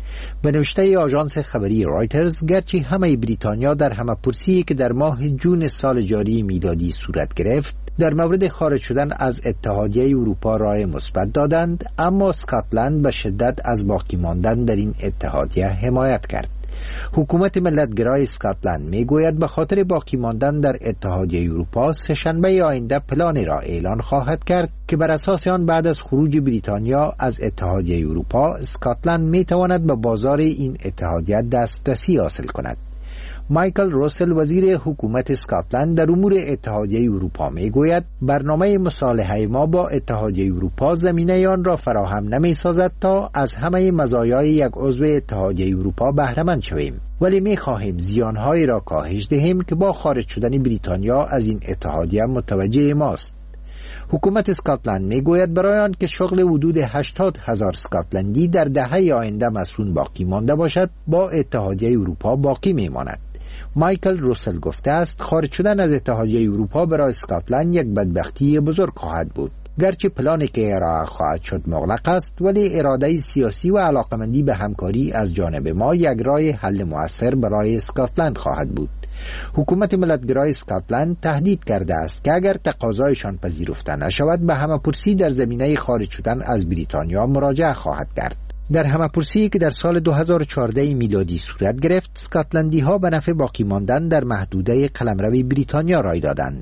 به نوشته آژانس خبری رایترز، گرچه همه بریتانیا در همه‌پرسی که در ماه جون سال جاری میلادی صورت گرفت در مورد خارج شدن از اتحادیه اروپا رای مثبت دادند، اما اسکاتلند به شدت از باقی ماندن در این اتحادیه حمایت کرد. حکومت ملتگرای اسکاتلند میگوید به خاطر باقی ماندن در اتحادیه اروپا سه‌شنبه آینده پلانی را اعلان خواهد کرد که بر اساس آن بعد از خروج بریتانیا از اتحادیه اروپا اسکاتلند میتواند به بازار این اتحادیه دسترسی حاصل کند. مایکل روسل وزیر حکومت اسکاتلند در امور اتحادیه اروپا میگوید برنامه مصالحه ما با اتحادیه اروپا زمینه آن را فراهم نمی سازد تا از همه مزایای یک عضو اتحادیه اروپا بهره مند شویم، ولی می خواهیم زیانهایی را کاهش دهیم که با خارج شدن بریتانیا از این اتحادیه متوجه ماست. حکومت اسکاتلند میگوید برای آن که شغل حدود هشتاد هزار اسکاتلندی در دهه آینده مسئول باقی مانده باشد با اتحادیه اروپا باقی میماند. مایکل روسل گفته است خارج شدن از اتحادیه اروپا برای اسکاتلند یک بدبختی بزرگ خواهد بود. گرچه پلانی که ارائه خواهد شد مغلق است، ولی اراده سیاسی و علاقمندی به همکاری از جانب ما یک راه حل مؤثر برای اسکاتلند خواهد بود. حکومت ملتگرای اسکاتلند تهدید کرده است که اگر تقاضایشان پذیرفته نشود به همه‌پرسی در زمینه خارج شدن از بریتانیا مراجعه خواهد کرد. در همه‌پرسی که در سال دو هزار و چهارده میلادی صورت گرفت، اسکاتلندی ها به نفع باقی ماندن در محدوده قلمرو بریتانیا رای دادند.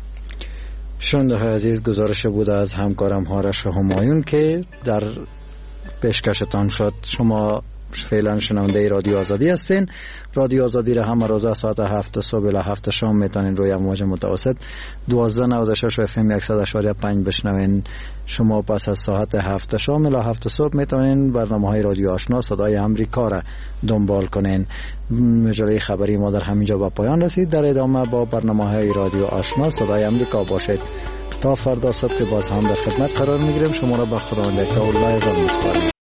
شنونده های عزیز، گزارش بود از همکارم هارش همایون که در پیشکشتان شد. شما فعلا شنونده رادیو آزادی هستین. رادیو آزادی را هم روز ساعت هفت صبح الی هفت شام میتونین روی امواج متوسط دوازده نود و شش و اف ام صد و شش و پنج بشنوین. شما پس از ساعت هفت شام الی هفت صبح میتونین برنامه‌های رادیو آشنا صدای آمریکا را دنبال کنین. مجله خبری ما در همینجا به پایان رسید. در ادامه با برنامه‌های رادیو آشنا صدای آمریکا باشید. تا فردا صبح که باز هم در خدمت قرار میگیریم. شما را به خداوند تعالی عزت می‌سپارم.